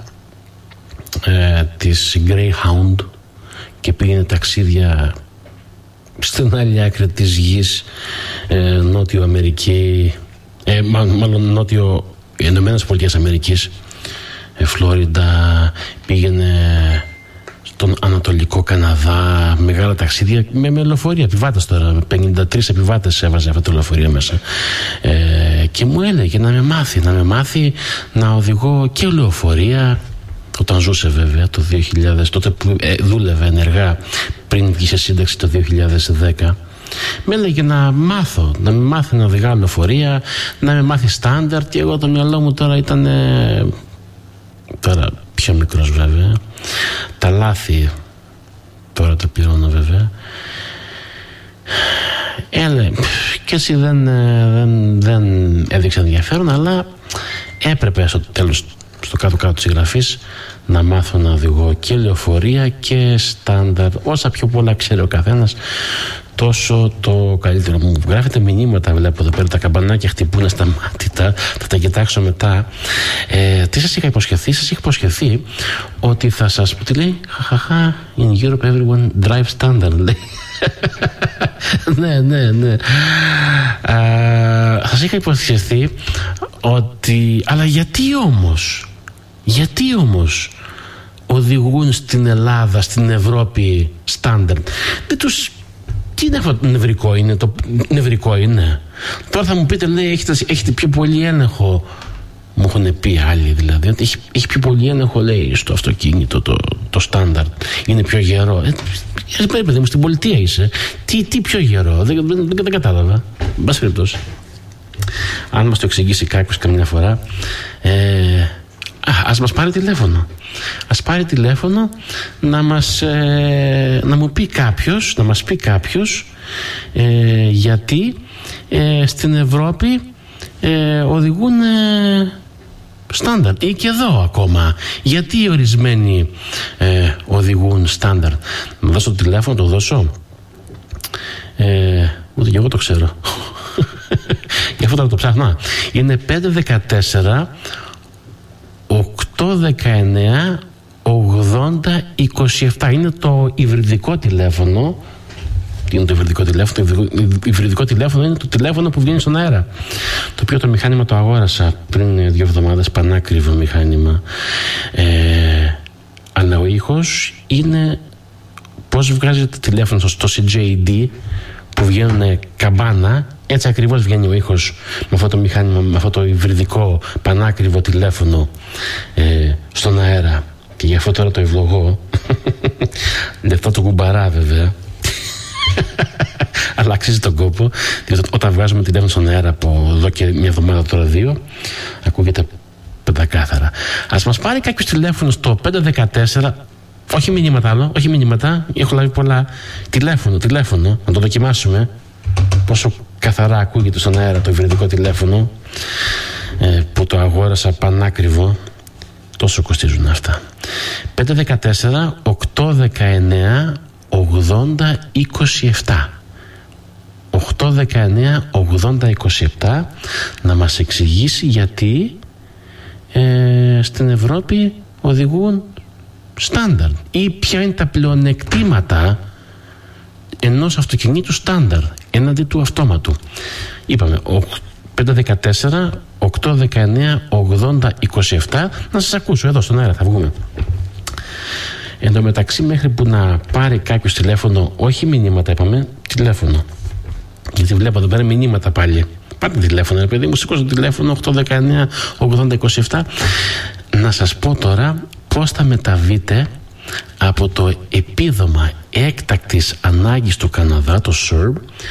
της Greyhound και πήγαινε ταξίδια στην άλλη άκρη της γης, Νότιο Αμερική, μάλλον Νότιο Ηνωμένες Πολιτείες Αμερικής, Φλόριντα, πήγαινε στον Ανατολικό Καναδά, μεγάλα ταξίδια με λεωφορεία, επιβάτες τώρα, 53 επιβάτες έβαζε αυτό το λεωφορείο μέσα. Και μου έλεγε να με μάθει να οδηγώ και λεωφορεία, όταν ζούσε βέβαια το 2000, τότε που δούλευε ενεργά πριν βγει σε σύνταξη το 2010. Με έλεγε να με μάθει να οδηγάω λεωφορεία, να με μάθει στάνταρτ. Και εγώ το μυαλό μου τώρα ήταν τώρα πιο μικρός βέβαια, τα λάθη τώρα τα πληρώνω βέβαια. Και εσύ δεν έδειξε ενδιαφέρον, αλλά έπρεπε στο τέλος, στο κάτω-κάτω της εγγραφής, να μάθω να οδηγώ και λεωφορεία και στάνταρ. Όσα πιο πολλά ξέρει ο καθένας, τόσο το καλύτερο. Μου γράφετε μηνύματα, βλέπω εδώ πέρα, τα καμπανάκια χτυπούν στα μάτια, θα τα κοιτάξω μετά. Τι σας είχα υποσχεθεί? Σας είχα υποσχεθεί ότι θα σας πω, τι λέει, χαχαχά, in Europe everyone drives standard, λέει. ναι. Σας είχα υποσχεθεί ότι, αλλά γιατί όμως οδηγούν στην Ελλάδα, στην Ευρώπη στάνταρντ? Δεν τους... Τι είναι αυτό το νευρικό? Νευρικό είναι. Τώρα θα μου πείτε, λέει, έχετε πιο πολύ έλεγχο. Μου έχουν πει άλλοι δηλαδή ότι έχει πιο πολύ έλεγχο, λέει, στο αυτοκίνητο το στάνταρντ. Είναι πιο γερό. Παιδί μου, στην πολιτεία είσαι. Τι πιο γερό? Δεν κατάλαβα. Μπας περιπτώσει. Αν μας το εξηγήσει κάποιος καμιά φορά, ας μας πάρει τηλέφωνο. Ας πάρει τηλέφωνο να μου πει κάποιος, γιατί στην Ευρώπη οδηγούν στάνταρ, ή και εδώ ακόμα. Γιατί ορισμένοι οδηγούν στάνταρ? Να δώσω το τηλέφωνο, το δώσω? Ούτε και εγώ το ξέρω. Γι' αυτό τώρα το ψάχνω. Είναι 514 819 80 27. Είναι το υβριδικό τηλέφωνο. Τι είναι το υβριδικό τηλέφωνο? Το υβριδικό τηλέφωνο είναι το τηλέφωνο που βγαίνει στον αέρα. Το οποίο το μηχάνημα το αγόρασα πριν 2 εβδομάδες, πανάκριβο μηχάνημα. Αλλά ο ήχος είναι πώς βγάζετε τηλέφωνο στο CJD που βγαίνουν καμπάνα. Έτσι ακριβώς βγαίνει ο ήχος με αυτό το μηχάνημα, με αυτό το υβριδικό πανάκριβο τηλέφωνο στον αέρα. Και γι' αυτό τώρα το ευλογώ. Λεφτά το κουμπαρά βέβαια. Αλλά αξίζει τον κόπο, διότι όταν βγάζουμε τηλέφωνο στον αέρα από εδώ και 1 εβδομάδα, τώρα 2, ακούγεται πεντακάθαρα. Ας μας πάρει κάποιος τηλέφωνο στο 514 Όχι μηνύματα άλλο, όχι μηνύματα. Έχω λάβει πολλά. Τηλέφωνο, να το δοκιμάσουμε. Πόσο καθαρά ακούγεται στον αέρα το υβριδικό τηλέφωνο, που το αγόρασα πανάκριβο. Τόσο κοστίζουν αυτά. 514 819 80 27. 819 80 27, να μας εξηγήσει γιατί στην Ευρώπη οδηγούν στάνταρ ή ποια είναι τα πλεονεκτήματα ενός αυτοκινήτου στάνταρ έναντι του αυτόματου. Είπαμε 514 819 80 27. Να σας ακούσω εδώ στον αέρα, θα βγούμε. Εν τω μεταξύ, μέχρι που να πάρει κάποιος τηλέφωνο, όχι μηνύματα είπαμε, τηλέφωνο, γιατί βλέπω εδώ πέρα μηνύματα πάλι. Πάρτε τηλέφωνο, ρε παιδί μου, σηκώστε το τηλέφωνο 819 80 27. Να σας πω τώρα πώς θα μεταβείτε από το επίδομα έκτακτης ανάγκης του Καναδά, το CERB,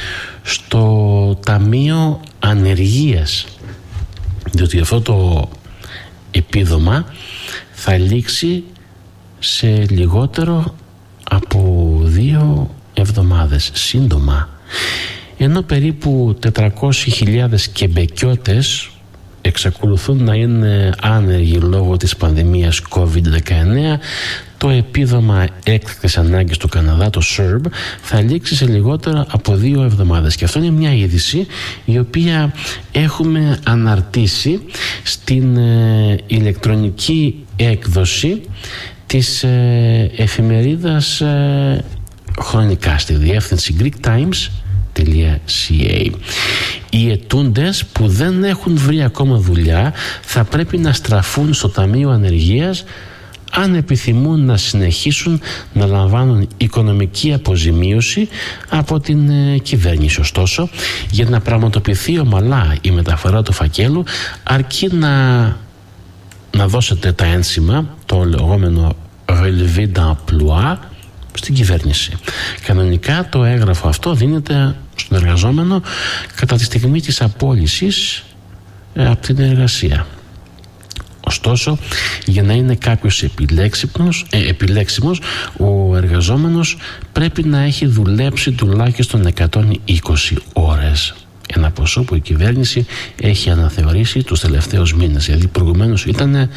στο Ταμείο Ανεργίας, διότι αυτό το επίδομα θα λήξει σε λιγότερο από 2 εβδομάδες, σύντομα. Ενώ περίπου 400.000 Κεμπεκιώτες εξακολουθούν να είναι άνεργοι λόγω της πανδημίας COVID-19, το επίδομα έκτακτης ανάγκης του Καναδά, το CERB, θα λήξει σε λιγότερο από 2 εβδομάδες. Και αυτό είναι μια είδηση η οποία έχουμε αναρτήσει στην ηλεκτρονική έκδοση της εφημερίδας Χρονικά, στη διεύθυνση greektimes.ca. Οι ετούντες που δεν έχουν βρει ακόμα δουλειά θα πρέπει να στραφούν στο Ταμείο Ανεργίας αν επιθυμούν να συνεχίσουν να λαμβάνουν οικονομική αποζημίωση από την κυβέρνηση. Ωστόσο, για να πραγματοποιηθεί ομαλά η μεταφορά του φακέλου, αρκεί να δώσετε τα ένσημα, το λεγόμενο relevé d'emploi, στην κυβέρνηση. Κανονικά το έγγραφο αυτό δίνεται στον εργαζόμενο κατά τη στιγμή της απόλυσης από την εργασία. Ωστόσο, για να είναι κάποιος επιλέξιμος, ο εργαζόμενος πρέπει να έχει δουλέψει τουλάχιστον 120 ώρες. Ένα ποσό που η κυβέρνηση έχει αναθεωρήσει τους τελευταίους μήνες. Δηλαδή προηγουμένως ήταν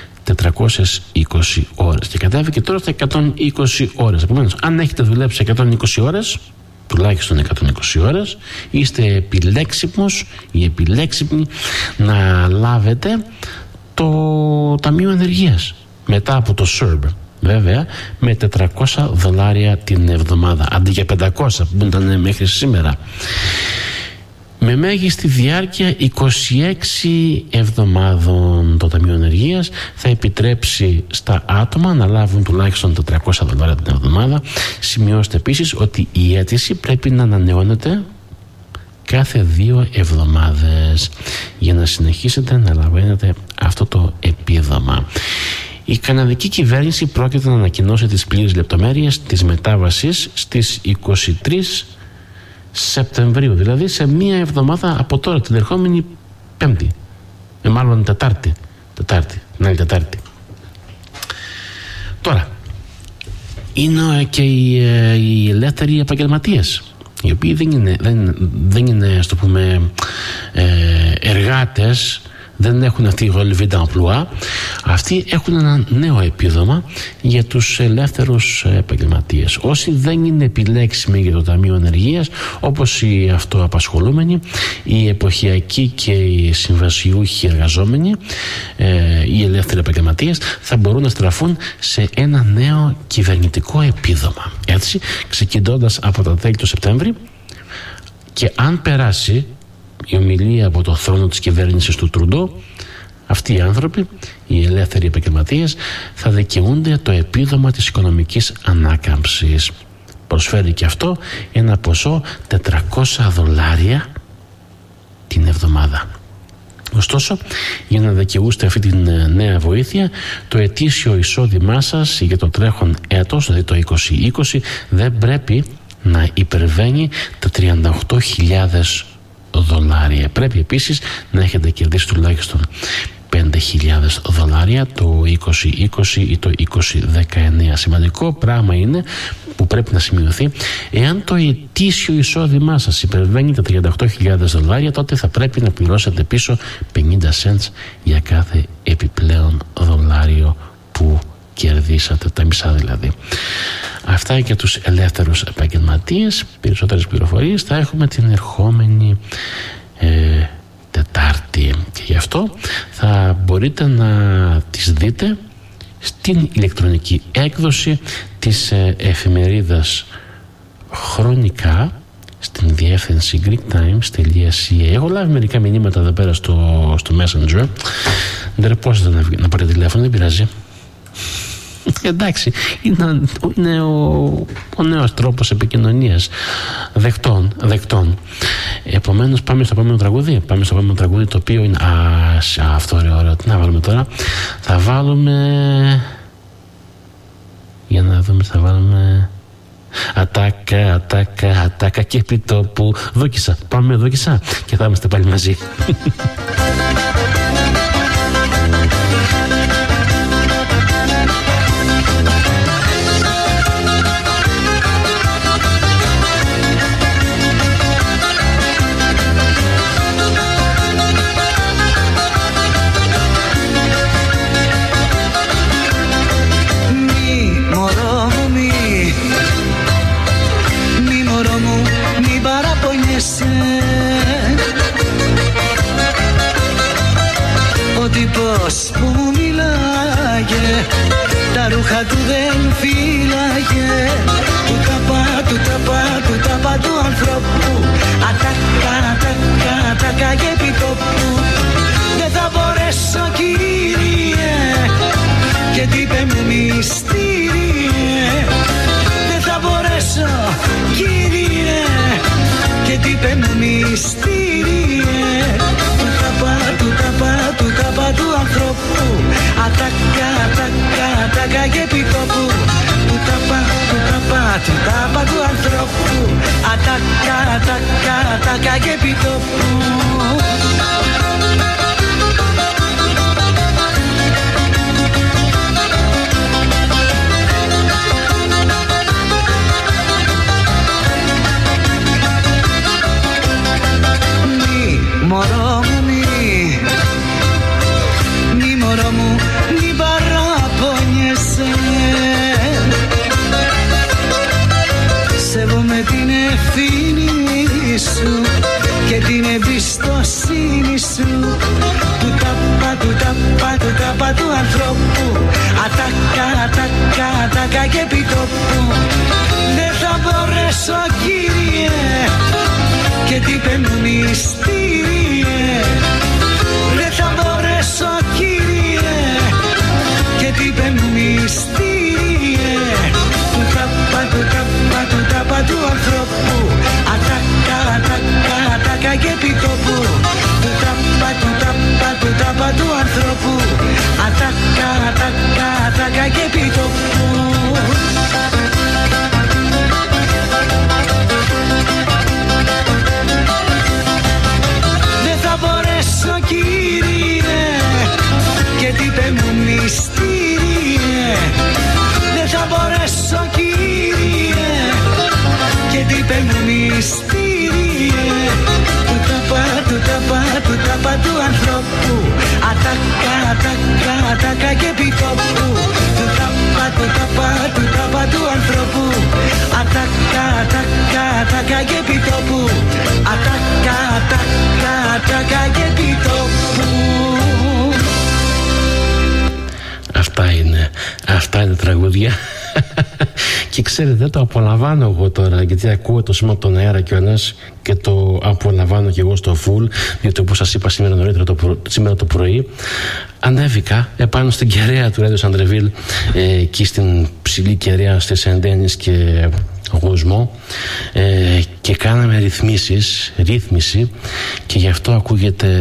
420 ώρες και κατέβηκε τώρα στα 120 ώρες. Επομένως, αν έχετε δουλέψει 120 ώρες, τουλάχιστον 120 ώρες, είστε επιλέξιμος ή επιλέξιμοι να λάβετε το Ταμείο Ανεργίας μετά από το CERB, βέβαια με $400 την εβδομάδα αντί για 500 που ήταν μέχρι σήμερα, με μέγιστη διάρκεια 26 εβδομάδων. Το Ταμείο Ανεργίας θα επιτρέψει στα άτομα να λάβουν τουλάχιστον $400 την εβδομάδα. Σημειώστε επίσης ότι η αίτηση πρέπει να ανανεώνεται κάθε 2 εβδομάδες για να συνεχίσετε να λαμβάνετε αυτό το επίδομα. Η καναδική κυβέρνηση πρόκειται να ανακοινώσει τις πλήρες λεπτομέρειες της μετάβασης στις 23 Σεπτεμβρίου, δηλαδή σε 1 εβδομάδα από τώρα, την ερχόμενη Πέμπτη, μάλλον Τετάρτη, την άλλη Τετάρτη. Τώρα, είναι και οι ελεύθεροι επαγγελματίες, οι οποίοι δεν είναι ας το πούμε εργάτες, δεν έχουν αυτή relevé d'emploi. Αυτοί έχουν ένα νέο επίδομα για τους ελεύθερους επαγγελματίες. Όσοι δεν είναι επιλέξιμοι για το Ταμείο Ανεργίας, όπως οι αυτοαπασχολούμενοι, οι εποχιακοί και οι συμβασιούχοι εργαζόμενοι, οι ελεύθεροι επαγγελματίες, θα μπορούν να στραφούν σε ένα νέο κυβερνητικό επίδομα. Έτσι, ξεκινώντας από τα τέλη του Σεπτέμβρη, και αν περάσει η ομιλία από το θρόνο της κυβέρνησης του Τρουντό, αυτοί οι άνθρωποι, οι ελεύθεροι επαγγελματίες, θα δικαιούνται το επίδομα της οικονομικής ανάκαμψης. Προσφέρει και αυτό ένα ποσό $400 την εβδομάδα. Ωστόσο, για να δικαιούστε αυτή την νέα βοήθεια, το ετήσιο εισόδημά σας για το τρέχον έτος, δηλαδή το 2020, δεν πρέπει να υπερβαίνει τα $38.000. Πρέπει επίσης να έχετε κερδίσει τουλάχιστον $5.000 το 2020 ή το 2019. Σημαντικό πράγμα είναι που πρέπει να σημειωθεί: εάν το ετήσιο εισόδημά σας υπερβαίνει τα $38.000, τότε θα πρέπει να πληρώσετε πίσω 50 cents για κάθε επιπλέον δολάριο που κερδίσατε, τα μισά δηλαδή. Αυτά για τους ελεύθερους επαγγελματίες. Περισσότερες πληροφορίες θα έχουμε την ερχόμενη Τετάρτη, και γι' αυτό θα μπορείτε να τις δείτε στην ηλεκτρονική έκδοση της εφημερίδας Χρονικά, στην διεύθυνση greektimes.ca. Έχω λάβει μερικά μηνύματα εδώ πέρα στο Messenger. Ντρεπόσατε να πάρετε τηλέφωνο, δεν πειράζει. Εντάξει, είναι ο νέος τρόπος επικοινωνίας δεκτών. Επομένως πάμε στο επόμενο τραγούδι. Το οποίο είναι αυτό ωραίο. Τι να βάλουμε τώρα? Θα βάλουμε, για να δούμε, θα βάλουμε Ατάκα και επιτόπου. Δόκισα και θα είμαστε πάλι μαζί.
Ο τύπος που μου μιλάγε, τα ρούχα του δεν φύλαγε. Του ταπά του ανθρώπου. Ατάκα και επιτόπου. Δεν θα μπορέσω, κύριε, και τι είπε μου μυστήριε. Δεν θα μπορέσω, κύριε, και τι είπε μου μυστήριε. Του ταπά του ανθρώπου. Ατάκα και επιτόπου. Του ταπά του ανθρώπου. Ατάκα και επιτόπου. Μωρό μου, μη παραπονιέσαι. Σέβομαι την ευθύνη σου και την εμπιστοσύνη σου. Του ταπά του ανθρώπου. Ατάκα και επιτόπου. Δεν θα μπορέσω, κύριε, και τι είπε μου μυστήριε. Δεν θα μπορέσω, κύριε, και τι είπε μου μυστήριε. Του ταπά του ανθρώπου. Ατάκα και επιτόπου. Του ταπά του ανθρώπου. Ατάκα και επιτόπου. Δεν θα μπορέσω, κύριε, και τι είπε μου μυστήριε. Δεν θα μπορέσω, κύριε, και τι είπε μου μυστήριε. Του ταπά του ανθρώπου. Ατάκα και επιτόπου. Του ταπά του ανθρώπου. Ατάκα και επιτόπου. Ατάκα και επιτόπου.
Αυτά είναι τραγούδια. Και ξέρετε, δεν το απολαμβάνω εγώ τώρα, γιατί ακούω το σήμα από τον αέρα κιόλας και το απολαμβάνω κι εγώ στο full, διότι όπως σας είπα σήμερα το πρωί ανέβηκα επάνω στην κεραία του Ρέντιο Σαντρεβίλ, εκεί στην ψηλή κεραία στη Σεντένις και Γοσμό, και κάναμε ρύθμιση, και γι' αυτό ακούγεται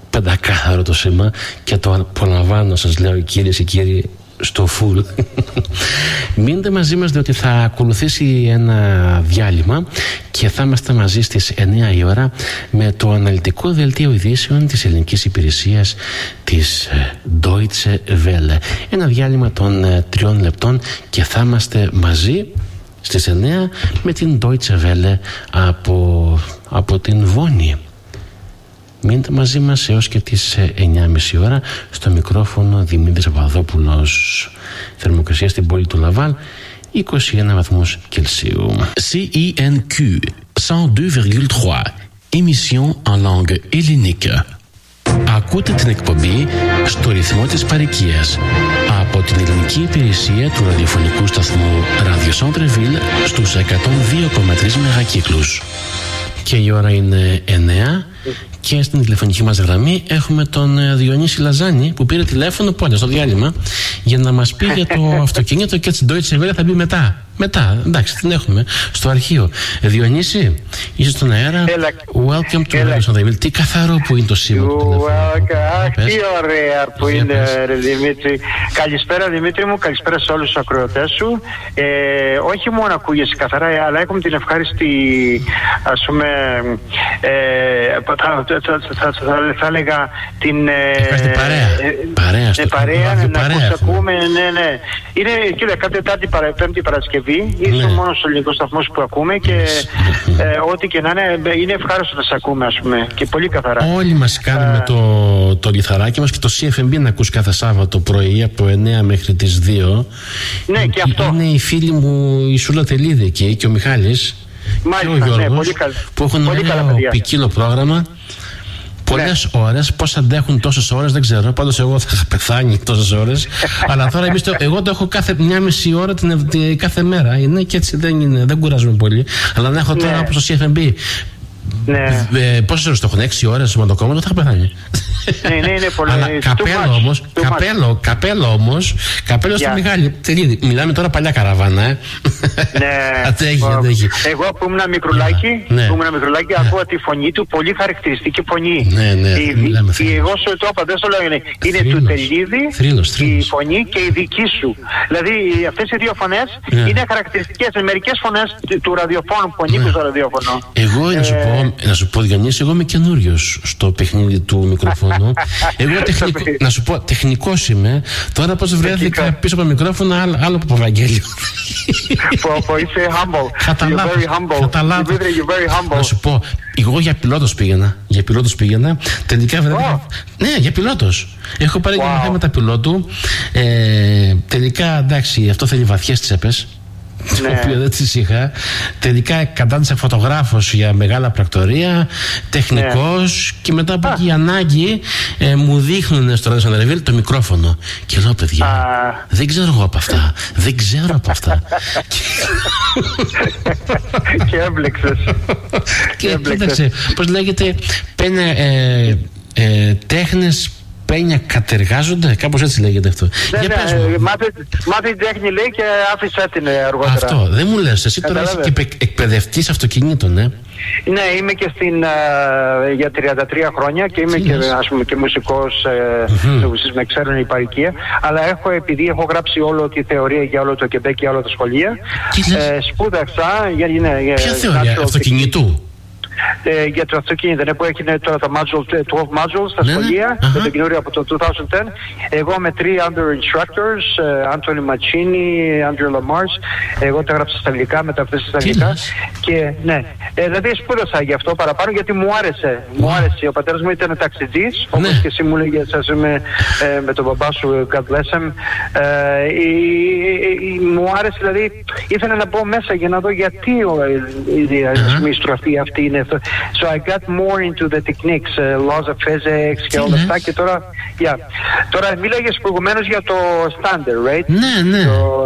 πεντακάθαρο το σήμα και το απολαμβάνω, σας λέω, κυρίες και κύριοι, στο full. Μείνετε μαζί μας, διότι θα ακολουθήσει ένα διάλειμμα και θα είμαστε μαζί στις 9 η ώρα με το αναλυτικό δελτίο ειδήσεων της ελληνικής υπηρεσίας της Deutsche Welle. Ένα διάλειμμα των 3 λεπτών και θα είμαστε μαζί στις 9 με την Deutsche Welle από την Βόνη. Μείνετε μαζί μας έως και τις 9.30 ώρα. Στο μικρόφωνο Δημήτρης Παπαδόπουλος. Θερμοκρασία στην πόλη του Λαβάλ 21 βαθμούς Κελσίου.
CINQ 102,3 Émission en langue hellénique. Ακούτε την εκπομπή στο ρυθμό της παροικίας από την ελληνική υπηρεσία του ραδιοφωνικού σταθμού Radio Centre-Ville στους 102,3 μεγακύκλους.
Και η ώρα είναι 9 και στην τηλεφωνική μας γραμμή έχουμε τον Διονύση Λαζάνη που πήρε τηλέφωνο πότε στο διάλειμμα για να μας πει για το αυτοκίνητο και την Deutsche Welle θα μπει μετά. Μετά, εντάξει, την έχουμε στο αρχείο. Διονύση, είσαι στον αέρα. Welcome to Radio Centre-Ville. Τι καθαρό που είναι το σήμα του τηλέφωνου.
Τι ωραία που είναι, ρε Δημήτρη. Καλησπέρα, Δημήτρη μου, καλησπέρα σε όλους τους ακροατές σου. Όχι μόνο ακούγεσαι καθαρά, αλλά έχουμε την ευχάριστη, ας πούμε, θα έλεγα την παρέα να ακούμε. Ναι. Είναι, κοίτα, κάθε Πέμπτη Παρασκευή. Είσαι ο μόνος ελληνικός σταθμός που ακούμε και ό,τι και να είναι ευχάριστο να σε ακούμε, ας πούμε, και πολύ καθαρά.
Όλοι μας κάνουμε το λιθαράκι μας και το CFMB να ακούς κάθε Σάββατο πρωί από 9 μέχρι τις 2.
Ναι, και αυτό.
Είναι οι φίλοι μου η Σούλα Τελίδη εκεί και ο Μιχάλης.
Μάλιστα,
και ο Γιώργος,
ναι,
που έχουν ένα ποικίλο πρόγραμμα. Πολλές ώρες, πώς αντέχουν τόσες ώρες δεν ξέρω. Πάντως εγώ θα είχα πεθάνει τόσες ώρες. Αλλά τώρα εγώ το έχω κάθε 1,5 ώρα κάθε μέρα. Είναι και έτσι δεν κουράζουμε πολύ. Αλλά να έχω τώρα όπως το CFMB. Ναι. Πόσες ώρες το έχουν, 6 ώρες σωματοκόμματο, θα είχα πεθάνει.
Ναι, είναι πολύ.
Αλλά καπέλο όμως, καπέλο στο Μιχάλη. Μιλάμε τώρα παλιά καραβάνα,
Ναι.
Αντέχει.
Εγώ που ήμουν μικρουλάκι, ακούω τη φωνή του, πολύ χαρακτηριστική φωνή.
Ναι.
Εγώ σου το είπα, δεν στο λέω, είναι του Τελίδη, η φωνή και η δική σου. Δηλαδή αυτές οι δύο φωνές είναι χαρακτηριστικές. Μερικές φωνές του ραδιοφώνου που ανήκουν στο ραδιόφωνο.
Εγώ να σου πω, Διονύση, εγώ είμαι καινούριος στο παιχνίδι του μικροφώνου. Εγώ να σου πω, τεχνικός είμαι. Τώρα πώς βρέθηκα πίσω από το μικρόφωνο, άλλο από Βαγγέλιο.
Είσαι humble.
Καταλάβω. Να σου πω, εγώ για πιλότος πήγαινα. Τελικά βρέθηκα. Ναι, για πιλότος. Έχω πάρει και θέματα πιλότου. Τελικά, εντάξει, αυτό θέλει βαθιές τσέπες. Το οποίο δεν τις είχα. Τελικά κατάντησα φωτογράφος για μεγάλα πρακτορία, τεχνικός, και μετά από εκεί η ανάγκη μου δείχνουν στο Radio Centre-Ville το μικρόφωνο. Και λέω, παιδιά, δεν ξέρω εγώ από αυτά.
Και έμπλεξες.
Και κοίταξε, πώς λέγεται, τέχνες πένια κατεργάζονται, κάπως έτσι λέγεται αυτό.
Μάθε την τέχνη, λέει, και άφησα την αργότερα.
Αυτό, δεν μου λες, εσύ τώρα είσαι και εκπαιδευτής αυτοκινήτων, Ναι,
είμαι και για 33 χρόνια και είμαι και, ας πούμε, και μουσικός, με ξέρουν η παροικία, αλλά επειδή έχω γράψει όλο τη θεωρία για όλο το Κεμπέκ και όλα τα σχολεία, σπούδαξα.
Ποια θεωρία αυτοκινητού?
Για το αυτοκίνητο που έχει τώρα τα 12 modules στα σχολεία, το καινούριο από το 2010. Εγώ με 3 under instructors, Anthony Mancini, Andrew Lamars. Εγώ τα έγραψα στα αγγλικά, μεταφραστές στα αγγλικά. Και ναι, δηλαδή σπούδασα γι' αυτό παραπάνω, γιατί μου άρεσε. Μου άρεσε. Ο πατέρας μου ήταν ταξιτζής, όπως και εσύ μου λέγες, ας πούμε, με τον μπαμπά σου, God bless him. Μου άρεσε, δηλαδή ήθελα να μπω μέσα για να δω γιατί η στροφή αυτή είναι. So I got more into the techniques, laws of physics και όλα αυτά. Και τώρα μίλαγες προηγουμένως για το standard, right?
Ναι.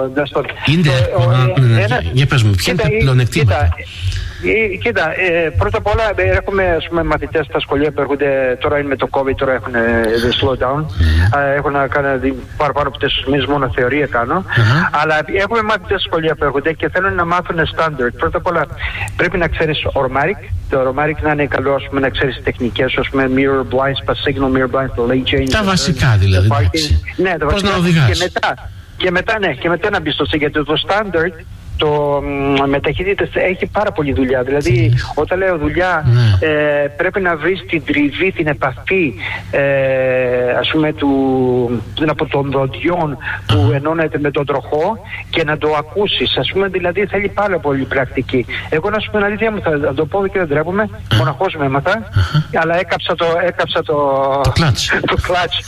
Για πες μου, ποια είναι τα πλεονεκτήματα?
Κοίτα, πρώτα απ' όλα έχουμε, ας πούμε, μαθητές στα σχολεία που έρχονται, τώρα είναι με το COVID, τώρα έχουν slow down. Έχω να κάνω παραπάνω από 4 μήνες μόνο θεωρία κάνω. Αλλά έχουμε μαθητές στα σχολεία που έρχονται και θέλουν να μάθουν standard. Πρώτα απ' όλα πρέπει να ξέρεις Ormaric. Το Ormaric να είναι καλό, ας πούμε, να ξέρεις τεχνικές, ας πούμε, mirror blinds, signal mirror blinds, lane change.
Τα βασικά δηλαδή.
Ναι, τα βασικά. Και μετά. Και μετά να μπει στο C, γιατί το standard με ταχύτητες έχει πάρα πολλή δουλειά. Δηλαδή, όταν λέω δουλειά, πρέπει να βρεις την τριβή, την επαφή, ας πούμε, από των δοντιών που ενώνεται με τον τροχό και να το ακούσεις. Ας πούμε, δηλαδή, θέλει πάρα πολύ πρακτική. Εγώ, να σου πω την αλήθεια μου, θα το πω και δεν τρέπομαι, μοναχώς με έμαθα, αλλά έκαψα το κλάτς.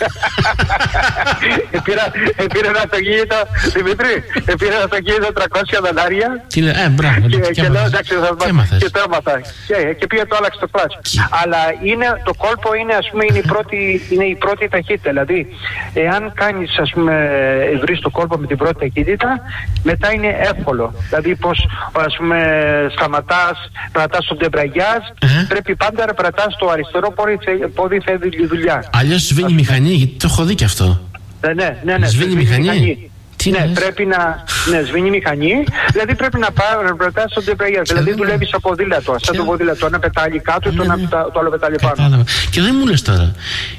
Επήρα ένα αυτοκίνητο, Δημήτρη, επήρα ένα αυτοκίνητο 300 δολάρια
και
λέω εντάξει θα μάθω και το έμαθα και πήγα το άλλαξε το κλάτς. Αλλά το κόλπο είναι, ας πούμε, είναι η πρώτη ταχύτητα. Δηλαδή, εάν κάνεις, ας πούμε, βρεις το κόλπο με την πρώτη ταχύτητα, μετά είναι εύκολο. Δηλαδή, πως, ας πούμε, κρατάς τον ντεμπραγιάζ, πρέπει πάντα να κρατάς το αριστερό πόδι, θέλει δουλειά.
Αλλιώς σβήνει η μηχανή, γιατί το έχω δει και αυτό.
Ναι,
σβήνει η μηχανή.
Πρέπει να σβήνει η μηχανή, δηλαδή πρέπει να πετάς τον ντεμπραγιάζ. Δηλαδή δουλεύεις από ποδήλατο, σαν το ποδήλατο, ένα πετάλι κάτω, το άλλο πετάλι πάνω.
Και δεν μου λες τώρα,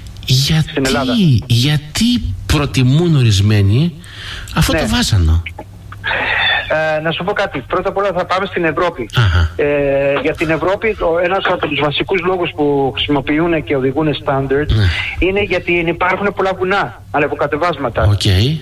γιατί προτιμούν ορισμένοι αυτό το βάσανο?
Να σου πω κάτι. Πρώτα απ' όλα θα πάμε στην Ευρώπη. Για την Ευρώπη, ένας από τους βασικούς λόγους που χρησιμοποιούν και οδηγούν standard είναι γιατί υπάρχουν πολλά βουνά, ανεβοκατεβάσματα.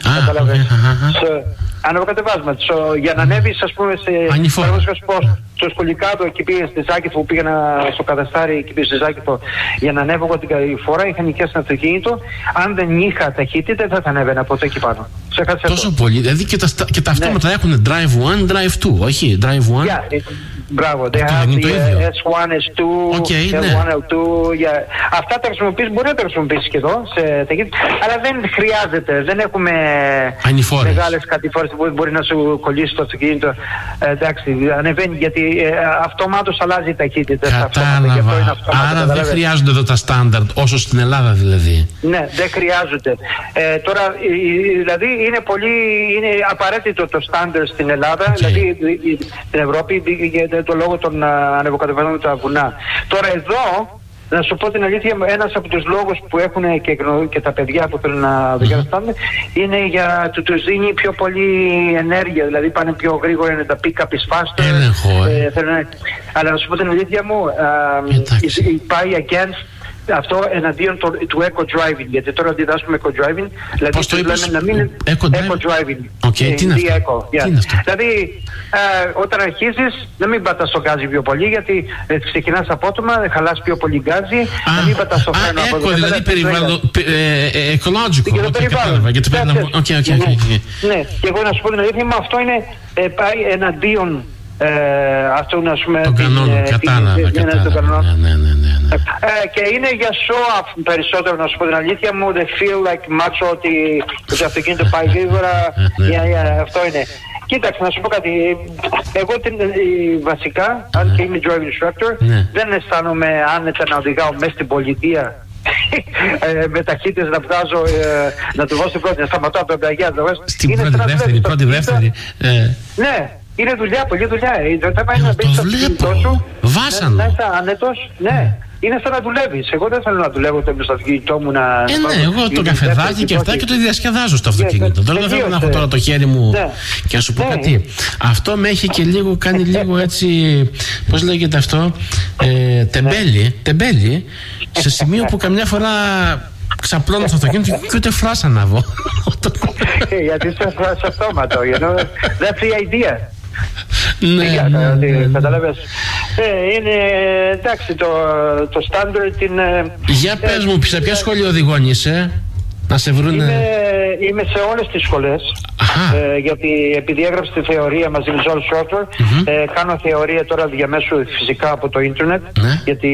Ανεβοκατεβάσματα. Για να ανέβεις, ας πούμε, στο Σκολικάδο, εκεί πήγε στη Ζάκηθο, που πήγαινα στο Καταστάρι, εκεί πήγε στη Ζάκηθο, για να ανέβω την φορά, είχα νοικιάσει ένα αυτοκίνητο. Αν δεν είχα ταχύτητα, δεν θα ανέβαινα ποτέ εκεί πάνω.
Τόσο πολύ. Δηλαδή και τα αυτόματα έχουν drive 1, drive 2, όχι drive 1.
Μπράβο, they have the S1, S2, L1, L2. Αυτά τα χρησιμοποιείς, μπορεί να τα χρησιμοποιήσεις και εδώ, σε ταχύτητα, αλλά δεν χρειάζεται. Δεν έχουμε μεγάλες κατηφόρες που μπορεί να σου κολλήσει το αυτοκίνητο. Εντάξει, ανεβαίνει, γιατί αυτομάτως αλλάζει η ταχύτητα.
Κατάλαβα. Άρα δεν χρειάζονται εδώ τα στάνταρτ, όσο στην Ελλάδα δηλαδή.
Ναι, δεν χρειάζονται. Τώρα, δηλαδή, είναι απαραίτητο το στάνταρτ στην Ελλάδα, δηλαδή στην Ευρώπη, το λόγο των ανεβοκατεβασμών με τα βουνά. Τώρα εδώ, να σου πω την αλήθεια, ένας από τους λόγους που έχουν και τα παιδιά που θέλουν να δοκιμάσουν είναι για τους δίνει πιο πολύ ενέργεια, δηλαδή πάνε πιο γρήγορα, είναι τα pick-up is faster. Αλλά να σου πω την αλήθεια μου, πάει against αυτό εναντίον του eco-driving, γιατί τώρα διδάσκουμε eco-driving, δηλαδή
πώς το είπες?
να μην eco-driving.
Τι είναι αυτό?
Δηλαδή, όταν αρχίζεις, να μην πατάς στο γκάζι πιο πολύ, γιατί ξεκινάς απότομα, χαλάς πιο πολύ γκάζι, να μην πατάς στο φρένο.
Δηλαδή ecological.
Για το περιβάλλον. Ναι, και εγώ να σου πω την αλήθεια, αυτό είναι πάει εναντίον αυτό, να πούμε,
τον κανόνα, κατάλαβα.
Και είναι για show-off περισσότερο, να σου πω την αλήθεια μου. They feel like macho, ότι το αυτοκίνητο πάει γρήγορα. Αυτό είναι. Κοίταξε, να σου πω κάτι. Εγώ βασικά, αν και είμαι driving instructor, δεν αισθάνομαι άνετα να οδηγάω μέσα στην πολιτεία με ταχύτητες να βγάζω, να του βάζω την πρώτη, να σταματώ από τον πλαγιά.
Στην πρώτη, δεύτερη.
Ναι. Είναι δουλειά, πολλή δουλειά.
Το βλέπω. Βάσανο.
Να είσαι άνετος, ναι. Είναι σαν να δουλεύεις. Εγώ δεν θέλω να δουλεύω στο αυτοκίνητό μου να.
Ναι, εγώ το καφεδάκι και αυτά και το διασκεδάζω στο αυτοκίνητο. Τώρα δεν θέλω να έχω τώρα το χέρι μου και να σου πω κάτι. Αυτό με έχει και λίγο, κάνει λίγο έτσι. Πώς λέγεται αυτό? Τεμπέλι. Σε σημείο που καμιά φορά ξαπλώνω στο αυτοκίνητο και ούτε φράσα να βω.
Γιατί είσαι αυτόματο. That's the idea.
Ναι.
Καταλαβες. Είναι εντάξει, το standard είναι.
Για πες μου, σε ποια σχολή οδηγών είσαι? Να σε βρούνε.
Είμαι σε όλες τις σχολές. Γιατί επειδή έγραψα τη θεωρία μαζί με Joel Shorter, κάνω θεωρία τώρα διαμέσου φυσικά από το ίντερνετ, γιατί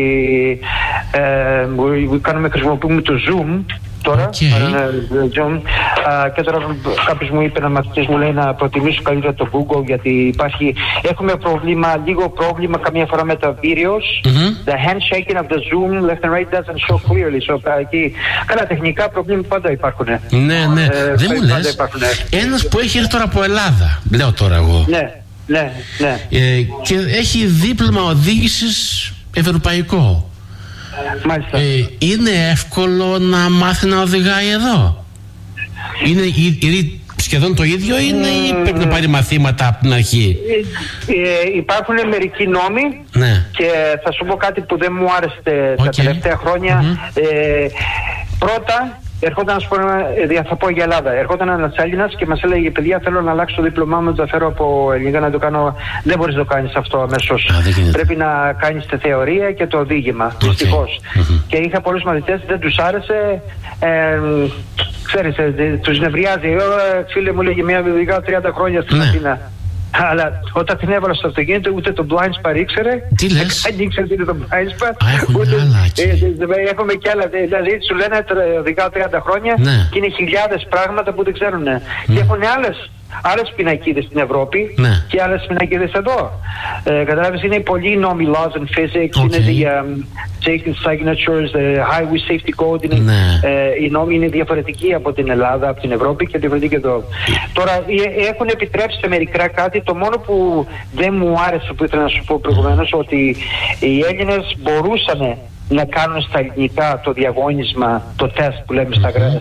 χρησιμοποιούμε το Zoom τώρα, Zoom, και τώρα κάποιος μου είπε, ένα μαθητής μου λέει να προτιμήσω καλύτερα το Google, γιατί έχουμε λίγο πρόβλημα καμία φορά με τα videos. The handshaking of the Zoom left and right doesn't show clearly. So, καλά, τεχνικά προβλήματα πάντα υπάρχουν.
Ναι, δεν μου λες. Ένας που έχει έρθει τώρα από Ελλάδα, λέω τώρα εγώ.
Ναι.
Και έχει δίπλωμα οδήγησης ευρωπαϊκό.
Μάλιστα.
Είναι εύκολο να μάθει να οδηγάει εδώ? Είναι σχεδόν το ίδιο είναι ή πρέπει να πάρει μαθήματα από την αρχή?
Υπάρχουν μερικοί νόμοι,
ναι.
Και θα σου πω κάτι που δεν μου άρεσε τα τελευταία χρόνια. Πρώτα, ερχόταν, θα πω για Ελλάδα, ερχόταν ένας Έλληνας και μας έλεγε: παιδιά, θέλω να αλλάξω το δίπλωμά μου, το φέρω από ελληνικά να το κάνω. Δεν μπορείς να το κάνεις αυτό αμέσως. Πρέπει να κάνεις τη θεωρία και το οδήγημα. Δυστυχώς. Και είχα πολλούς μαθητές, δεν τους άρεσε. Ξέρεις, τους νευριάζει. Φίλε μου, λέγε μια βιβλικά 30 χρόνια στην Αθήνα. Αλλά όταν την έβαλα στο αυτοκίνητο, ούτε το blind spot ήξερε.
Τι λες?
Δεν ήξερε τι είναι το blind spot. Έχουμε κι άλλα. Δηλαδή σου λένε οδηγάω 30 χρόνια, ναι. Και είναι χιλιάδες πράγματα που δεν ξέρουν. Και έχουν άλλες πινακίδες στην Ευρώπη, ναι. Και άλλες πινακίδες εδώ. Καταλάβεις, είναι πολλοί νόμοι, laws and physics, είναι safety signatures, the highway safety code, οι νόμοι είναι διαφορετικοί από την Ελλάδα, από την Ευρώπη και διαφορετικοί εδώ. Τώρα έχουν επιτρέψει σε μερικά κάτι. Το μόνο που δεν μου άρεσε, που ήθελα να σου πω προηγουμένως, ότι οι Έλληνες μπορούσαν να κάνουν στα ελληνικά το διαγώνισμα, το τεστ που λέμε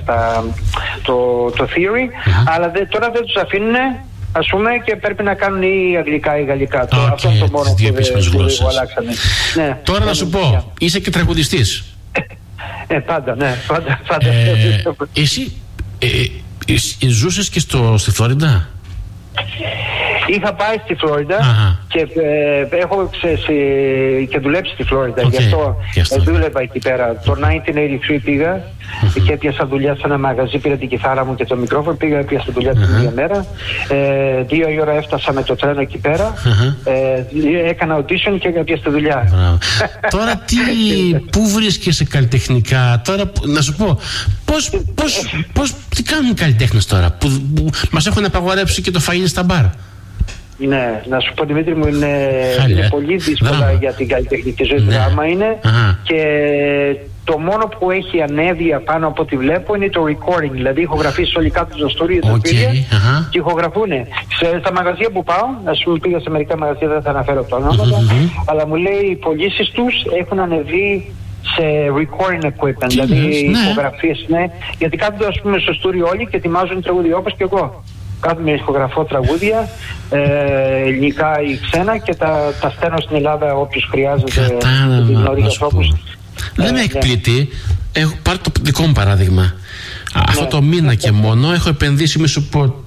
το theory, αλλά τώρα δεν τους αφήνουν, ας πούμε, και πρέπει να κάνουν ή αγγλικά ή γαλλικά. Αυτό είναι το μόνο που αλλάξανε. Ναι,
τώρα να σου πω, είσαι και τραγουδιστής.
Πάντα, ναι, πάντα.
Εσύ ζούσες και στη Φλόριντα?
Είχα πάει στη Φλόριντα και έχω και δουλέψει στη Φλόριντα. Γι' αυτό δούλευα εκεί πέρα. Το 1983 πήγα και έπιασα δουλειά σε ένα μαγαζί. Πήρα την κιθάρα μου και το μικρόφωνο. Πήγα, έπιασα δουλειά την ίδια μέρα. 2 η ώρα έφτασα με το τρένο εκεί πέρα. Έκανα audition και έπιασα τη δουλειά.
Τώρα πού βρίσκεσαι καλλιτεχνικά? Τώρα να σου πω, τι κάνουν οι καλλιτέχνες τώρα που μας έχουν απαγορέψει και το φαΐ στα μπαρ?
Ναι, να σου πω, Δημήτρη μου, είναι πολύ δύσκολα για την καλλιτεχνική ζωή. Δράμα είναι. Και το μόνο που έχει ανέβει απάνω από ό,τι βλέπω είναι το recording. Δηλαδή ηχογραφείς όλοι κάτω στο στούριο τα σπίτια και ηχογραφούν. Στα μαγαζιά που πάω, ας πούμε, πήγα σε μερικά μαγαζιά, δεν θα αναφέρω τα ονόματα, αλλά μου λέει οι πωλήσεις τους έχουν ανεβεί σε recording equipment, δηλαδή ηχογραφίες, ναι, γιατί κάθονται, ας πούμε, στο στούριο όλοι και ετοιμάζουν τραγούδια όπως και εγώ. Κάθομαι, ηχογραφώ τραγούδια, ελληνικά ή ξένα, και τα στέλνω στην Ελλάδα όποιος χρειάζεται. Την γνωρίζω όπως.
Δεν με εκπλήττει. Πάρω το δικό μου παράδειγμα. Αυτό το μήνα και μόνο έχω επενδύσει, μη σου πω,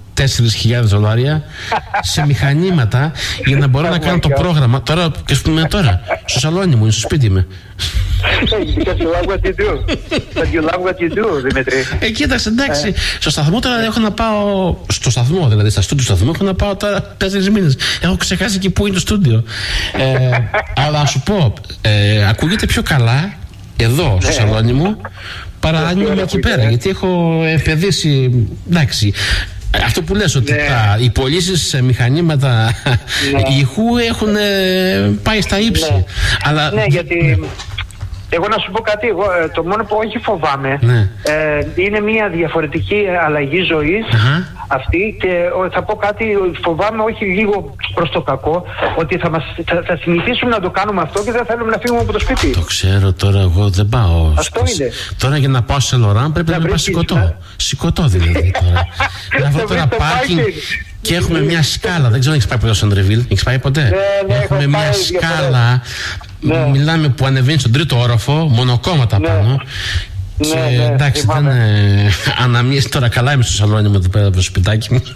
$4,000 σε μηχανήματα για να μπορώ να κάνω το πρόγραμμα. Τώρα, και ας πούμε, στο σαλόνι μου, στο σπίτι μου.
Because you love what you do. But you love what you do, Δημήτρη.
Κοίταξε, εντάξει. Στο σταθμό τώρα έχω να πάω. Στο σταθμό, δηλαδή, στα στούντιο του σταθμού έχω να πάω τώρα 4 μήνες. Έχω ξεχάσει και πού είναι το στούντιο. Αλλά να σου πω, ακούγεται πιο καλά εδώ, στο σαλόνι μου, παρά αν είμαι εκεί πέρα. Γιατί έχω επενδύσει. Εντάξει. Αυτό που λες, ότι οι πωλήσεις σε μηχανήματα ηχού έχουν πάει στα ύψη. Αλλά,
ναι, γιατί εγώ να σου πω κάτι, το μόνο που όχι φοβάμαι είναι μια διαφορετική αλλαγή ζωής αυτή, και θα πω κάτι, φοβάμαι όχι λίγο προς το κακό, ότι θα συνηθίσουμε να το κάνουμε αυτό και δεν θέλουμε να φύγουμε από το σπίτι.
Το ξέρω τώρα, εγώ δεν πάω.
Αυτό είναι.
Τώρα για να πάω σε Λοράν πρέπει να πάω σηκωτό δηλαδή τώρα. Να βρω τώρα πάρκινγκ. Και έχουμε μια σκάλα, δεν ξέρω αν έχεις πάει ποτέ στο Σαντρεβίλ. Έχεις πάει ποτέ? Έχουμε μια σκάλα, μιλάμε, που ανεβαίνει στον 3ο όροφο, μονοκόμματα πάνω. Και εντάξει, δεν αναμίεση τώρα, καλά είμαι στο σαλόνι μου εδώ πέρα από το σπιτάκι μου.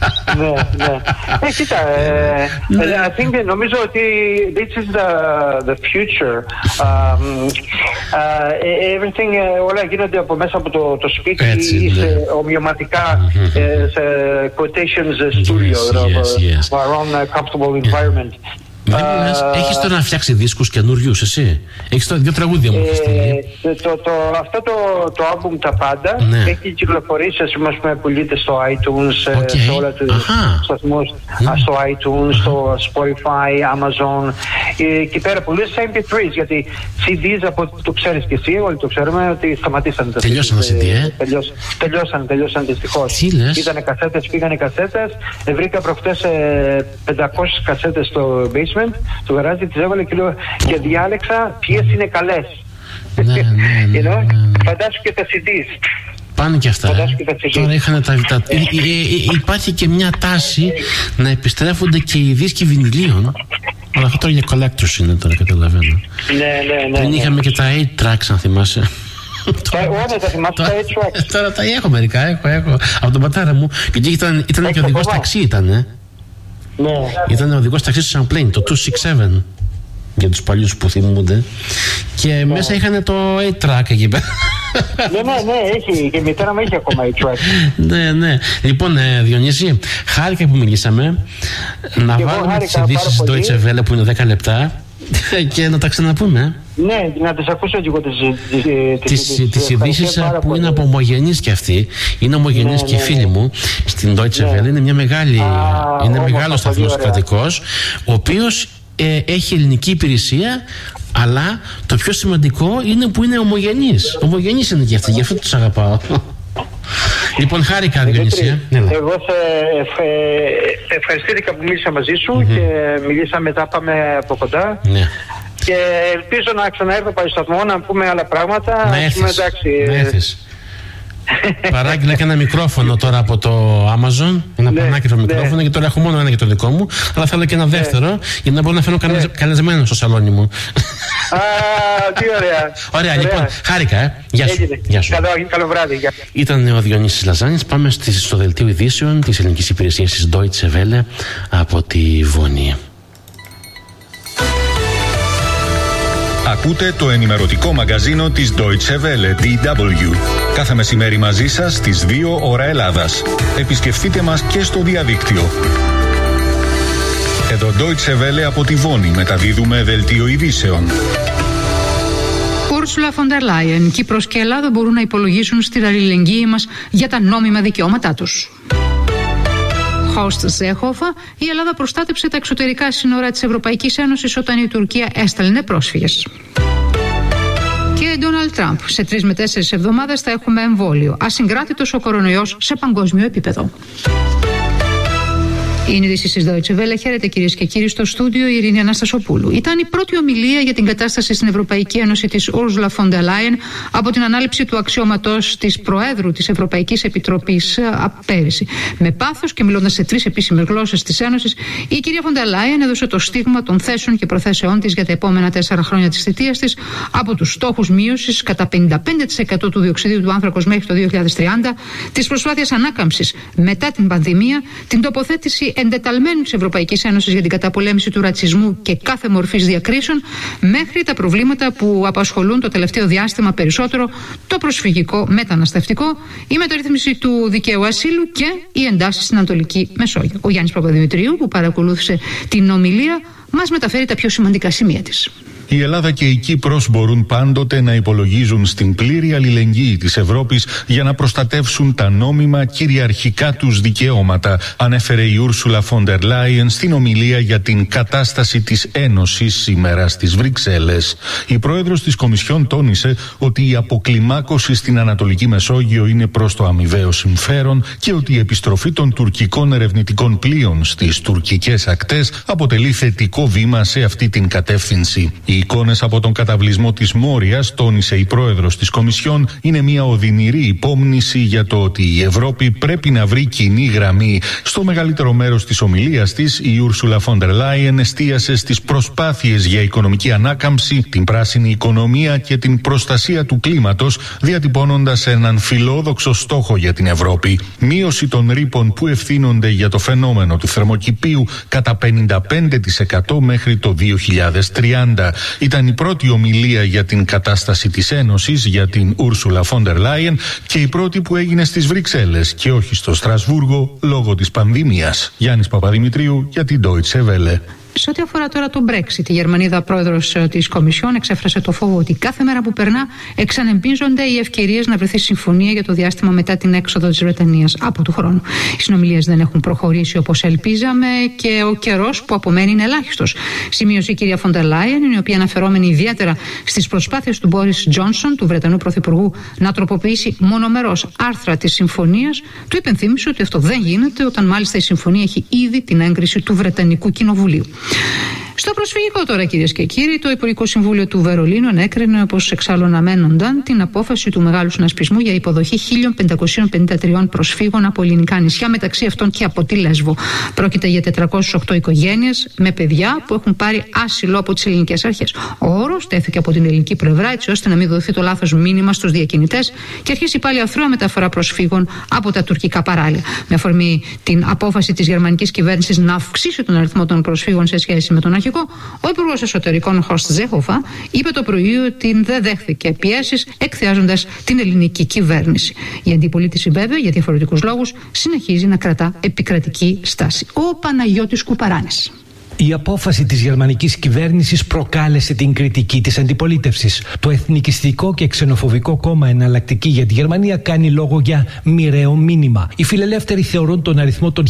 Ναι. Κοίτα, I think, νομίζω ότι this is the future. Everything, όλα γίνονται από μέσα από το σπίτι ή σε ομοιωματικά, σε quotations studio, around a comfortable environment.
Έχεις τώρα να φτιάξει δίσκους καινούριους εσύ? Έχεις τώρα 2 τραγούδια μου έχεις στείλει.
Αυτό το άλμπουμ τα πάντα έχει κυκλοφορήσει, ας πούμε, πουλείται στο iTunes, σε όλα τους σταθμούς, στο iTunes, στο Spotify, Amazon. Εκεί πέρα πουλείται σε MP3s, γιατί CDs, το ξέρεις και εσύ, όλοι το ξέρουμε, ότι σταματήσαν τα CDs.
Τελειώσαν τα CD,
Τελειώσαν δυστυχώς. Ήτανε κασέτες, πήγανε κασέτες. Βρήκα προχτές 500 κασέτες στο basement του γαράζι, τις έβαλε και διάλεξα ποιες είναι καλές. Φαντάσου και τα CDs.
Πάνε και αυτά. Τώρα είχαν υπάρχει και μια τάση να επιστρέφονται και οι δίσκοι βινιλίων. Αλλά αυτό τώρα για collectors είναι, τώρα καταλαβαίνω.
Ναι.
Πριν είχαμε και τα 8-tracks, αν θυμάσαι.
Τα θυμάσαι τα 8-tracks.
Τώρα τα έχω μερικά, έχω από τον πατέρα μου. Γιατί ήταν και οδηγός ταξί, ήταν.
Ναι.
Ήταν οδηγός ταξί στο Champlain, το 267. Για τους παλιούς που θυμούνται. Και μέσα είχαν το 8-track εκεί πέρα.
Ναι, έχει. Και η μητέρα μου έχει ακόμα 8-track.
Ναι. Λοιπόν, Διονύση, χάρηκα που μιλήσαμε. Να βάλουμε τις ειδήσεις Deutsche Welle που είναι 10 λεπτά και να τα ξαναπούμε.
Ναι, να τις ακούσω και εγώ
τις ειδήσεις που είναι από ομογενείς και αυτοί. Είναι ομογενείς και οι φίλοι μου στην Deutsche Welle. Είναι μια μεγάλη, είναι μεγάλος σταθμός κρατικός, ο οποίος έχει ελληνική υπηρεσία, αλλά το πιο σημαντικό είναι που είναι ομογενείς. Ομογενείς είναι και αυτοί, γι' αυτό τους αγαπάω. Λοιπόν, χάρηκα, Διονύση.
Εγώ ευχαριστήθηκα που μίλησα μαζί σου και μιλήσαμε μετά, πάμε από κοντά. Ναι. Και ελπίζω να ξαναέρθω πάλι στο σταθμό να πούμε άλλα πράγματα.
Να έρθεις. Παράγγειλα και ένα μικρόφωνο τώρα από το Amazon. Ένα πανάκριβο μικρόφωνο, και τώρα έχω μόνο ένα για το δικό μου. Αλλά θέλω και ένα δεύτερο για να μπορώ να φέρω καλεσμένο στο σαλόνι μου.
Τι ωραία.
Ωραία, λοιπόν, χάρηκα. Γεια σου.
Καλό βράδυ.
Ήταν ο Διονύσης Λαζάνης. Πάμε στο δελτίο ειδήσεων της ελληνικής υπηρεσίας της Deutsche Welle από τη Βόνη.
Ακούτε το ενημερωτικό μαγκαζίνο της Deutsche Welle, DW. Κάθε μεσημέρι μαζί σας στις 2 ώρα Ελλάδας. Επισκεφτείτε μας και στο διαδίκτυο. Εδώ Deutsche Welle από τη Βόνη μεταδίδουμε δελτίο ειδήσεων.
Ursula von der Leyen, Κύπρος και Ελλάδα μπορούν να υπολογίσουν στην αλληλεγγύη μας για τα νόμιμα δικαιώματά τους. Horst Seehofer, η Ελλάδα προστάτεψε τα εξωτερικά σύνορα της Ευρωπαϊκής Ένωσης όταν η Τουρκία έστελνε πρόσφυγες. Και Donald Trump, σε 3 με 4 εβδομάδες θα έχουμε εμβόλιο. Ασυγκράτητος ο κορονοϊός σε παγκόσμιο επίπεδο. Είναι ειδήσεις της Deutsche Welle. Χαίρετε κυρίες και κύριοι, στο στούντιο η Ειρήνη Αναστασοπούλου. Ήταν η πρώτη ομιλία για την κατάσταση στην Ευρωπαϊκή Ένωση της Ursula von der Leyen από την ανάληψη του αξιώματος της Προέδρου της Ευρωπαϊκής Επιτροπής πέρυσι. Με πάθος και μιλώντας σε 3 επίσημες γλώσσες της Ένωσης, η κυρία von der Leyen έδωσε το στίγμα των θέσεων και προθέσεών της για τα επόμενα 4 χρόνια της θητείας της, από τους στόχους μείωσης κατά 55% του διοξιδίου του άνθρακος μέχρι το 2030, τις προσπάθειες ανάκαμψης μετά την πανδημία, την τοποθέτηση εντεταλμένου της Ευρωπαϊκής Ένωσης για την καταπολέμηση του ρατσισμού και κάθε μορφής διακρίσεων, μέχρι τα προβλήματα που απασχολούν το τελευταίο διάστημα περισσότερο, το προσφυγικό μεταναστευτικό, η μεταρρύθμιση του δικαίου ασύλου και οι εντάσεις στην Ανατολική Μεσόγειο. Ο Γιάννης Παπαδημητρίου, που παρακολούθησε την ομιλία, μας μεταφέρει τα πιο σημαντικά σημεία της.
Η Ελλάδα και η Κύπρος μπορούν πάντοτε να υπολογίζουν στην πλήρη αλληλεγγύη της Ευρώπης για να προστατεύσουν τα νόμιμα κυριαρχικά τους δικαιώματα, ανέφερε η Ursula von der Leyen στην ομιλία για την κατάσταση της Ένωσης σήμερα στις Βρυξέλλες. Η πρόεδρος της Κομισιόν τόνισε ότι η αποκλιμάκωση στην Ανατολική Μεσόγειο είναι προς το αμοιβαίο συμφέρον και ότι η επιστροφή των τουρκικών ερευνητικών πλοίων στις τουρκικές ακτές αποτελεί θετικό βήμα σε αυτή την κατεύθυνση. Οι εικόνες από τον καταβλισμό της Μόριας, τόνισε η πρόεδρος της Κομισιόν, είναι μια οδυνηρή υπόμνηση για το ότι η Ευρώπη πρέπει να βρει κοινή γραμμή. Στο μεγαλύτερο μέρος της ομιλίας της, η Ursula von der Leyen εστίασε στις προσπάθειες για οικονομική ανάκαμψη, την πράσινη οικονομία και την προστασία του κλίματος, διατυπώνοντας έναν φιλόδοξο στόχο για την Ευρώπη. Μείωση των ρήπων που ευθύνονται για το φαινόμενο του θερμοκηπίου κατά 55% μέχρι το 2030. Ήταν η πρώτη ομιλία για την κατάσταση της Ένωσης για την Ursula von der Leyen και η πρώτη που έγινε στις Βρυξέλλες και όχι στο Στρασβούργο λόγω της πανδημίας. Γιάννης Παπαδημητρίου για την Deutsche Welle.
Σε ό,τι αφορά τώρα το Brexit, η Γερμανίδα πρόεδρος της Κομισιόν εξέφρασε το φόβο ότι κάθε μέρα που περνά εξανεμπίζονται οι ευκαιρίες να βρεθεί συμφωνία για το διάστημα μετά την έξοδο της Βρετανίας από του χρόνου. Οι συνομιλίες δεν έχουν προχωρήσει όπως ελπίζαμε και ο καιρός που απομένει είναι ελάχιστος. Σημείωσε η κυρία Φον ντερ Λάιεν, η οποία αναφερόμενη ιδιαίτερα στις προσπάθειες του Μπόρις Τζόνσον, του Βρετανού Πρωθυπουργού, να τροποποιήσει μονομερώς άρθρα της συμφωνίας, του υπενθύμισε ότι αυτό δεν γίνεται, όταν μάλιστα η συμφωνία έχει ήδη την έγκριση του Βρετανικού Κοινοβουλίου. Στο προσφυγικό τώρα, κυρίες και κύριοι, το Υπουργικό Συμβούλιο του Βερολίνου ενέκρινε, όπως εξάλλου αναμένονταν, την απόφαση του μεγάλου συνασπισμού για υποδοχή 1.553 προσφύγων από ελληνικά νησιά, μεταξύ αυτών και από τη Λέσβο. Πρόκειται για 408 οικογένειες με παιδιά που έχουν πάρει άσυλο από τις ελληνικές αρχές. Ο όρος τέθηκε από την ελληνική πλευρά έτσι ώστε να μην δοθεί το λάθος μήνυμα στους διακινητές και αρχίσει πάλι αθρώα μεταφορά προσφύγων από τα τουρκικά παράλια. Με αφορμή την απόφαση της γερμανικής κυβέρνησης να αυξήσει τον αριθμό των προσφύγων σε σχέση με τον αρχικό, ο Υπουργός Εσωτερικών Χορστ Ζέχοφα είπε το πρωί ότι δεν δέχθηκε πιέσεις, εκθιάζοντας την ελληνική κυβέρνηση. Η αντιπολίτευση, βέβαια, για διαφορετικούς λόγους, συνεχίζει να κρατά επικρατική στάση. Ο Παναγιώτης Κουπαράνης.
Η απόφαση της γερμανικής κυβέρνησης προκάλεσε την κριτική της αντιπολίτευσης. Το εθνικιστικό και ξενοφοβικό κόμμα Εναλλακτική για τη Γερμανία κάνει λόγο για μοιραίο μήνυμα. Οι φιλελεύθεροι θεωρούν τον αριθμό των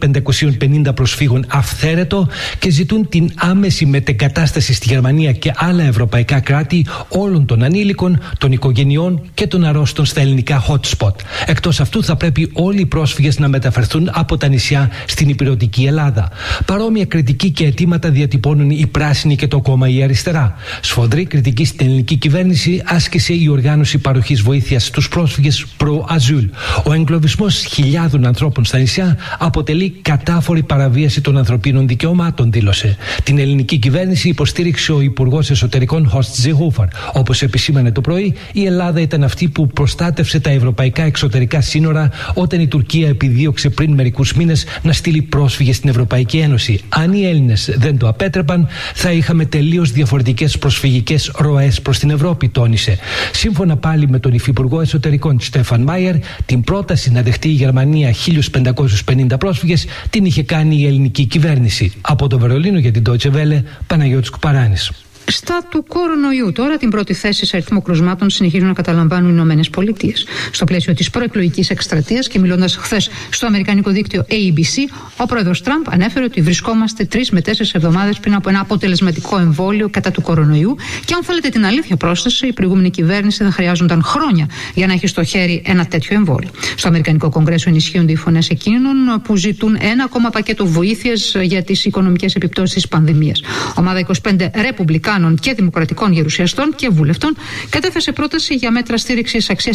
1.550 προσφύγων αυθαίρετο και ζητούν την άμεση μετεγκατάσταση στη Γερμανία και άλλα ευρωπαϊκά κράτη όλων των ανήλικων, των οικογενειών και των αρρώστων στα ελληνικά hot spot. Εκτός αυτού, θα πρέπει όλοι οι πρόσφυγες να μεταφερθούν από τα νησιά στην υπηρετική Ελλάδα. Παρόμοια κριτική και αιτήματα διατυπώνουν οι πράσινοι και το κόμμα η αριστερά. Σφοδρή κριτική στην ελληνική κυβέρνηση άσκησε η οργάνωση παροχής βοήθειας στους πρόσφυγες Pro-Azul. Ο εγκλωβισμός χιλιάδων ανθρώπων στα νησιά αποτελεί κατάφορη παραβίαση των ανθρωπίνων δικαιωμάτων, δήλωσε. Την ελληνική κυβέρνηση υποστήριξε ο Υπουργός Εσωτερικών Χορστ Ζέχοφα. Όπως επισήμανε το πρωί, η Ελλάδα ήταν αυτή που προστάτευσε τα ευρωπαϊκά εξωτερικά σύνορα όταν η Τουρκία επιδίωξε πριν μερικούς μήνες να στείλει πρόσφυγες στην Ευρωπαϊκή Ένωση. Αν οι Έλληνες δεν το απέτρεπαν, θα είχαμε τελείως διαφορετικές προσφυγικές ροές προς την Ευρώπη, τόνισε. Σύμφωνα πάλι με τον Υφυπουργό Εσωτερικών Στέφαν Μάιερ, την πρόταση να δεχτεί η Γερμανία 1.550 πρόσφυγες την είχε κάνει η ελληνική κυβέρνηση. Από το Βερολίνο για την Deutsche Welle, Παναγιώτης Κουπαράνης.
Στα του κορονοϊού τώρα, την πρώτη θέση σε αριθμό κρουσμάτων συνεχίζουν να καταλαμβάνουν οι Ηνωμένες Πολιτείες. Στο πλαίσιο της προεκλογικής εκστρατείας και μιλώντας χθες στο αμερικανικό δίκτυο ABC, ο πρόεδρος Τραμπ ανέφερε ότι βρισκόμαστε 3 με 4 εβδομάδες πριν από ένα αποτελεσματικό εμβόλιο κατά του κορονοϊού. Και αν θέλετε την αλήθεια, πρόσθεσε, η προηγούμενη κυβέρνηση δεν χρειάζονταν χρόνια για να έχει στο χέρι ένα τέτοιο εμβόλιο. Στο αμερικανικό Κογκρέσο ενισχύονται οι φωνές εκείνων που ζητούν ένα ακόμα πακέτο βοήθειας για τις οικονομικές επιπτώσεις της πανδημίας. Ομάδα 25 Ρεπουμπλικάνων και Δημοκρατικών γερουσιαστών και βουλευτών κατέθεσε πρόταση για μέτρα στήριξης αξίας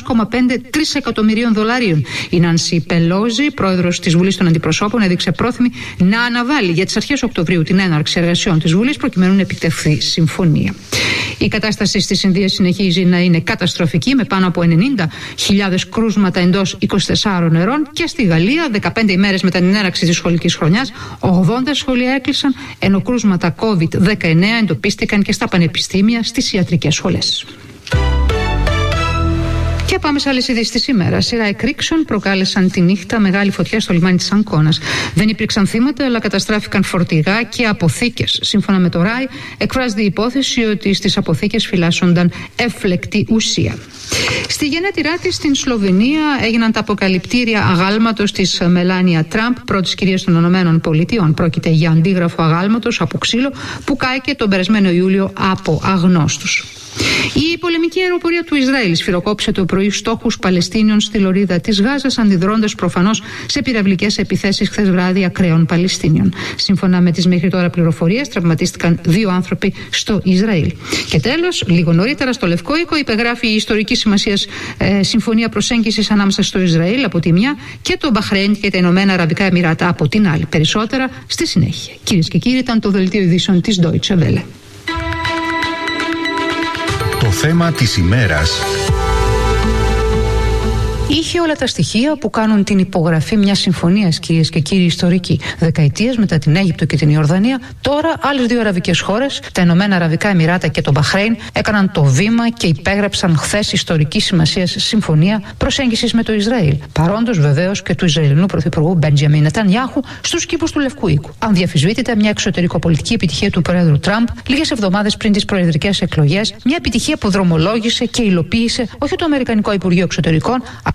1,5 τρισεκατομμυρίων δολαρίων. Η Νάνσι Πελόζη, πρόεδρος της Βουλής των Αντιπροσώπων, έδειξε πρόθυμη να αναβάλει για τις αρχές Οκτωβρίου την έναρξη εργασιών της Βουλής προκειμένου να επιτευχθεί συμφωνία. Η κατάσταση στις Ινδίες συνεχίζει να είναι καταστροφική, με πάνω από 90.000 κρούσματα εντός 24 ωρών, και στη Γαλλία, 15 ημέρες μετά την έναρξη της σχολικής χρονιάς, 80 σχολεία έκλεισαν, ενώ κρούσματα COVID-19 εντοπίστηκαν και στα πανεπιστήμια, στις ιατρικές σχολές. Και πάμε σε άλλες ειδήσεις της ημέρας. Σειρά εκρήξεων προκάλεσαν τη νύχτα μεγάλη φωτιά στο λιμάνι της Αγκώνας. Δεν υπήρξαν θύματα, αλλά καταστράφηκαν φορτηγά και αποθήκες. Σύμφωνα με το ΡΑΙ, εκφράζεται η υπόθεση ότι στις αποθήκες φυλάσσονταν έφλεκτη ουσία. Στη γενέτειρά της στην Σλοβενία έγιναν τα αποκαλυπτήρια αγάλματος της Μελάνια Τραμπ, πρώτης κυρίας των ΗΠΑ. Πρόκειται για αντίγραφο αγάλματος από ξύλο που κάηκε τον περασμένο Ιούλιο από αγνώστους. Η πολεμική αεροπορία του Ισραήλ σφυροκόπησε το πρωί στόχους Παλαιστίνιων στη λωρίδα της Γάζας, αντιδρώντας προφανώς σε πυραυλικές επιθέσεις χθες βράδυ ακραίων Παλαιστίνιων. Σύμφωνα με τις μέχρι τώρα πληροφορίες, τραυματίστηκαν 2 άνθρωποι στο Ισραήλ. Και τέλος, λίγο νωρίτερα στο Λευκό Οίκο υπεγράφει η ιστορική σημασίας συμφωνία προσέγγισης ανάμεσα στο Ισραήλ από τη μια και το Μπαχρέιν και τα Ηνωμένα Αραβικά Εμιράτα από την άλλη. Περισσότερα στη συνέχεια. Κυρίες και κύριοι, ήταν το δελτίο ειδήσεων της Deutsche Welle.
Το θέμα της ημέρας
είχε όλα τα στοιχεία που κάνουν την υπογραφή μιας συμφωνίας, κυρίες και κύριοι, ιστορική. Δεκαετίες μετά την Αίγυπτο και την Ιορδανία, τώρα άλλες 2 αραβικές χώρες, τα Ηνωμένα Αραβικά Εμιράτα και το Μπαχρέιν, έκαναν το βήμα και υπέγραψαν χθες ιστορική σημασίας συμφωνία προσέγγισης με το Ισραήλ. Παρόντος βεβαίως και του Ισραηλινού Πρωθυπουργού Μπεντζαμίν Νετανιάχου στους κήπους του Λευκού Οίκου. Ανδιαφυσβήτητα μια εξωτερικοπολιτική επιτυχία του Προέδρου Τραμπ λίγες εβδομάδες πριν τις προεδρικές εκλογές, μια επιτυχία που δρομολόγησε και υλοποίησε όχι το Αμερικανικό Υπουργείο Εξωτερικών,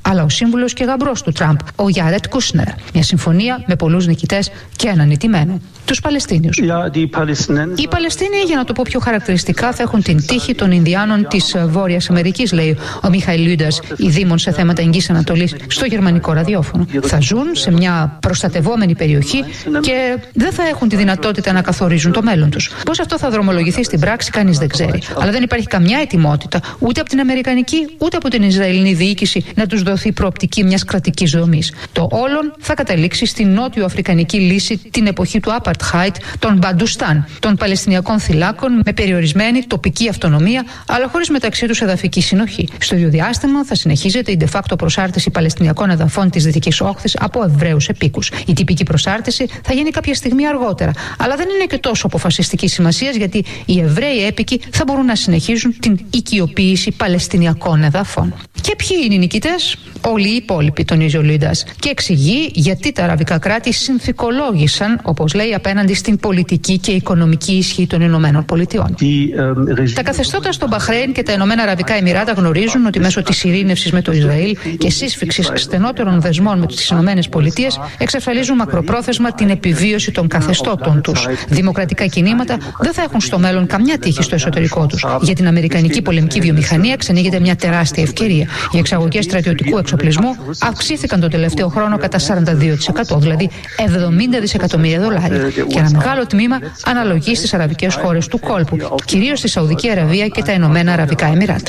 αλλά ο σύμβουλος και γαμπρός του Τραμπ, ο Γιάρετ Κούσνερ. Μια συμφωνία με πολλούς νικητές και έναν νικημένο. Τους Παλαιστίνιους. Οι Παλαιστίνοι, για να το πω πιο χαρακτηριστικά, θα έχουν την τύχη των Ινδιάνων της Βόρειας Αμερικής, λέει ο Μιχαήλ Λούντας, ειδήμων σε θέματα Εγγύης Ανατολής στο γερμανικό ραδιόφωνο. Θα ζουν σε μια προστατευόμενη περιοχή και δεν θα έχουν τη δυνατότητα να καθορίζουν το μέλλον τους. Πώς αυτό θα δρομολογηθεί στην πράξη, κανείς δεν ξέρει. Αλλά δεν υπάρχει καμιά ετοιμότητα ούτε από την Αμερικανική ούτε από την Ισραηλινή διοίκηση να τους δοθεί προοπτική μιας κρατικής δομής. Το όλον θα καταλήξει στην νότιο-αφρικανική λύση την εποχή του Apartheid, των Μπαντουστάν, των Παλαιστινιακών θυλάκων με περιορισμένη τοπική αυτονομία, αλλά χωρίς μεταξύ τους εδαφική συνοχή. Στο ίδιο διάστημα θα συνεχίζεται η de facto προσάρτηση Παλαιστινιακών εδαφών της Δυτικής Όχθης από Εβραίους επίκους. Η τυπική προσάρτηση θα γίνει κάποια στιγμή αργότερα, αλλά δεν είναι και τόσο αποφασιστική σημασία, γιατί οι Εβραίοι έπικοι θα μπορούν να συνεχίζουν την οικειοποίηση Παλαιστινιακών εδαφών. Και ποιοι είναι οι νικητές? Όλοι οι υπόλοιποι, τονίζει ο Λούντας. Και εξηγεί γιατί τα αραβικά κράτη συνθηκολόγησαν, όπως λέει, απέναντι στην πολιτική και οικονομική ισχύ των Ηνωμένων Πολιτειών. Τα καθεστώτα στο Μπαχρέιν και τα Ηνωμένα Αραβικά Εμιράτα γνωρίζουν ότι μέσω της ειρήνευσης με το Ισραήλ και σύσφιξης στενότερων δεσμών με τις Ηνωμένες Πολιτείες εξασφαλίζουν μακροπρόθεσμα την επιβίωση των καθεστώτων τους. Δημοκρατικά κινήματα δεν θα έχουν στο μέλλον καμιά τύχη στο εσωτερικό τους. Για την αμερικανική πολεμική βιομηχανία ξενίγεται μια τεράστια ευκαιρία. Οι εξαγωγές στρατιωτικού εξοπλισμού αυξήθηκαν τον τελευταίο χρόνο κατά 42%, δηλαδή $70 δισεκατομμύρια. Και ένα μεγάλο τμήμα αναλογεί στις αραβικές χώρες του κόλπου, κυρίως στη Σαουδική Αραβία και τα Ηνωμένα Αραβικά Εμιράτα.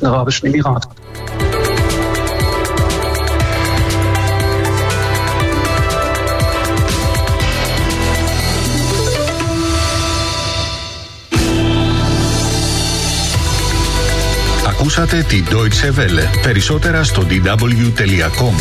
Ακούσατε την Deutsche Welle. Περισσότερα στο dw.com.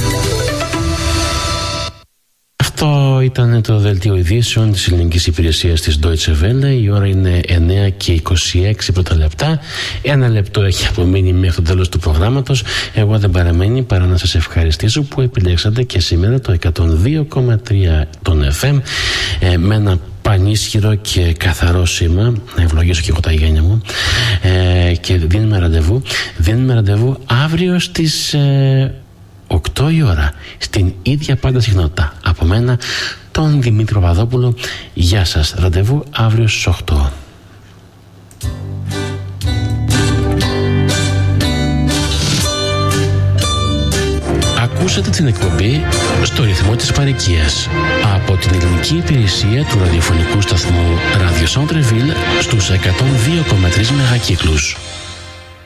Αυτό ήταν το δελτίο ειδήσεων της ελληνικής υπηρεσίας της Deutsche Welle. Η ώρα είναι 9 και 26 πρώτα λεπτά. Ένα λεπτό έχει απομείνει μέχρι το τέλος του προγράμματος. Εγώ δεν παραμένει παρά να σας ευχαριστήσω που επιλέξατε και σήμερα το 102,3 των FM με ένα πανίσχυρο και καθαρό σήμα. Να ευλογήσω και εγώ τα γένια μου. Και δίνουμε ραντεβού αύριο στις 8 η ώρα στην ίδια πάντα συχνότητα. Από μένα, τον Δημήτρη Παπαδόπουλο. Γεια σας. Ραντεβού αύριο στις 8. Ακούσατε την εκπομπή στο ρυθμό της παροικίας από την ελληνική υπηρεσία του ραδιοφωνικού σταθμού Radio Centre Ville στους 102,3 μεγακύκλους.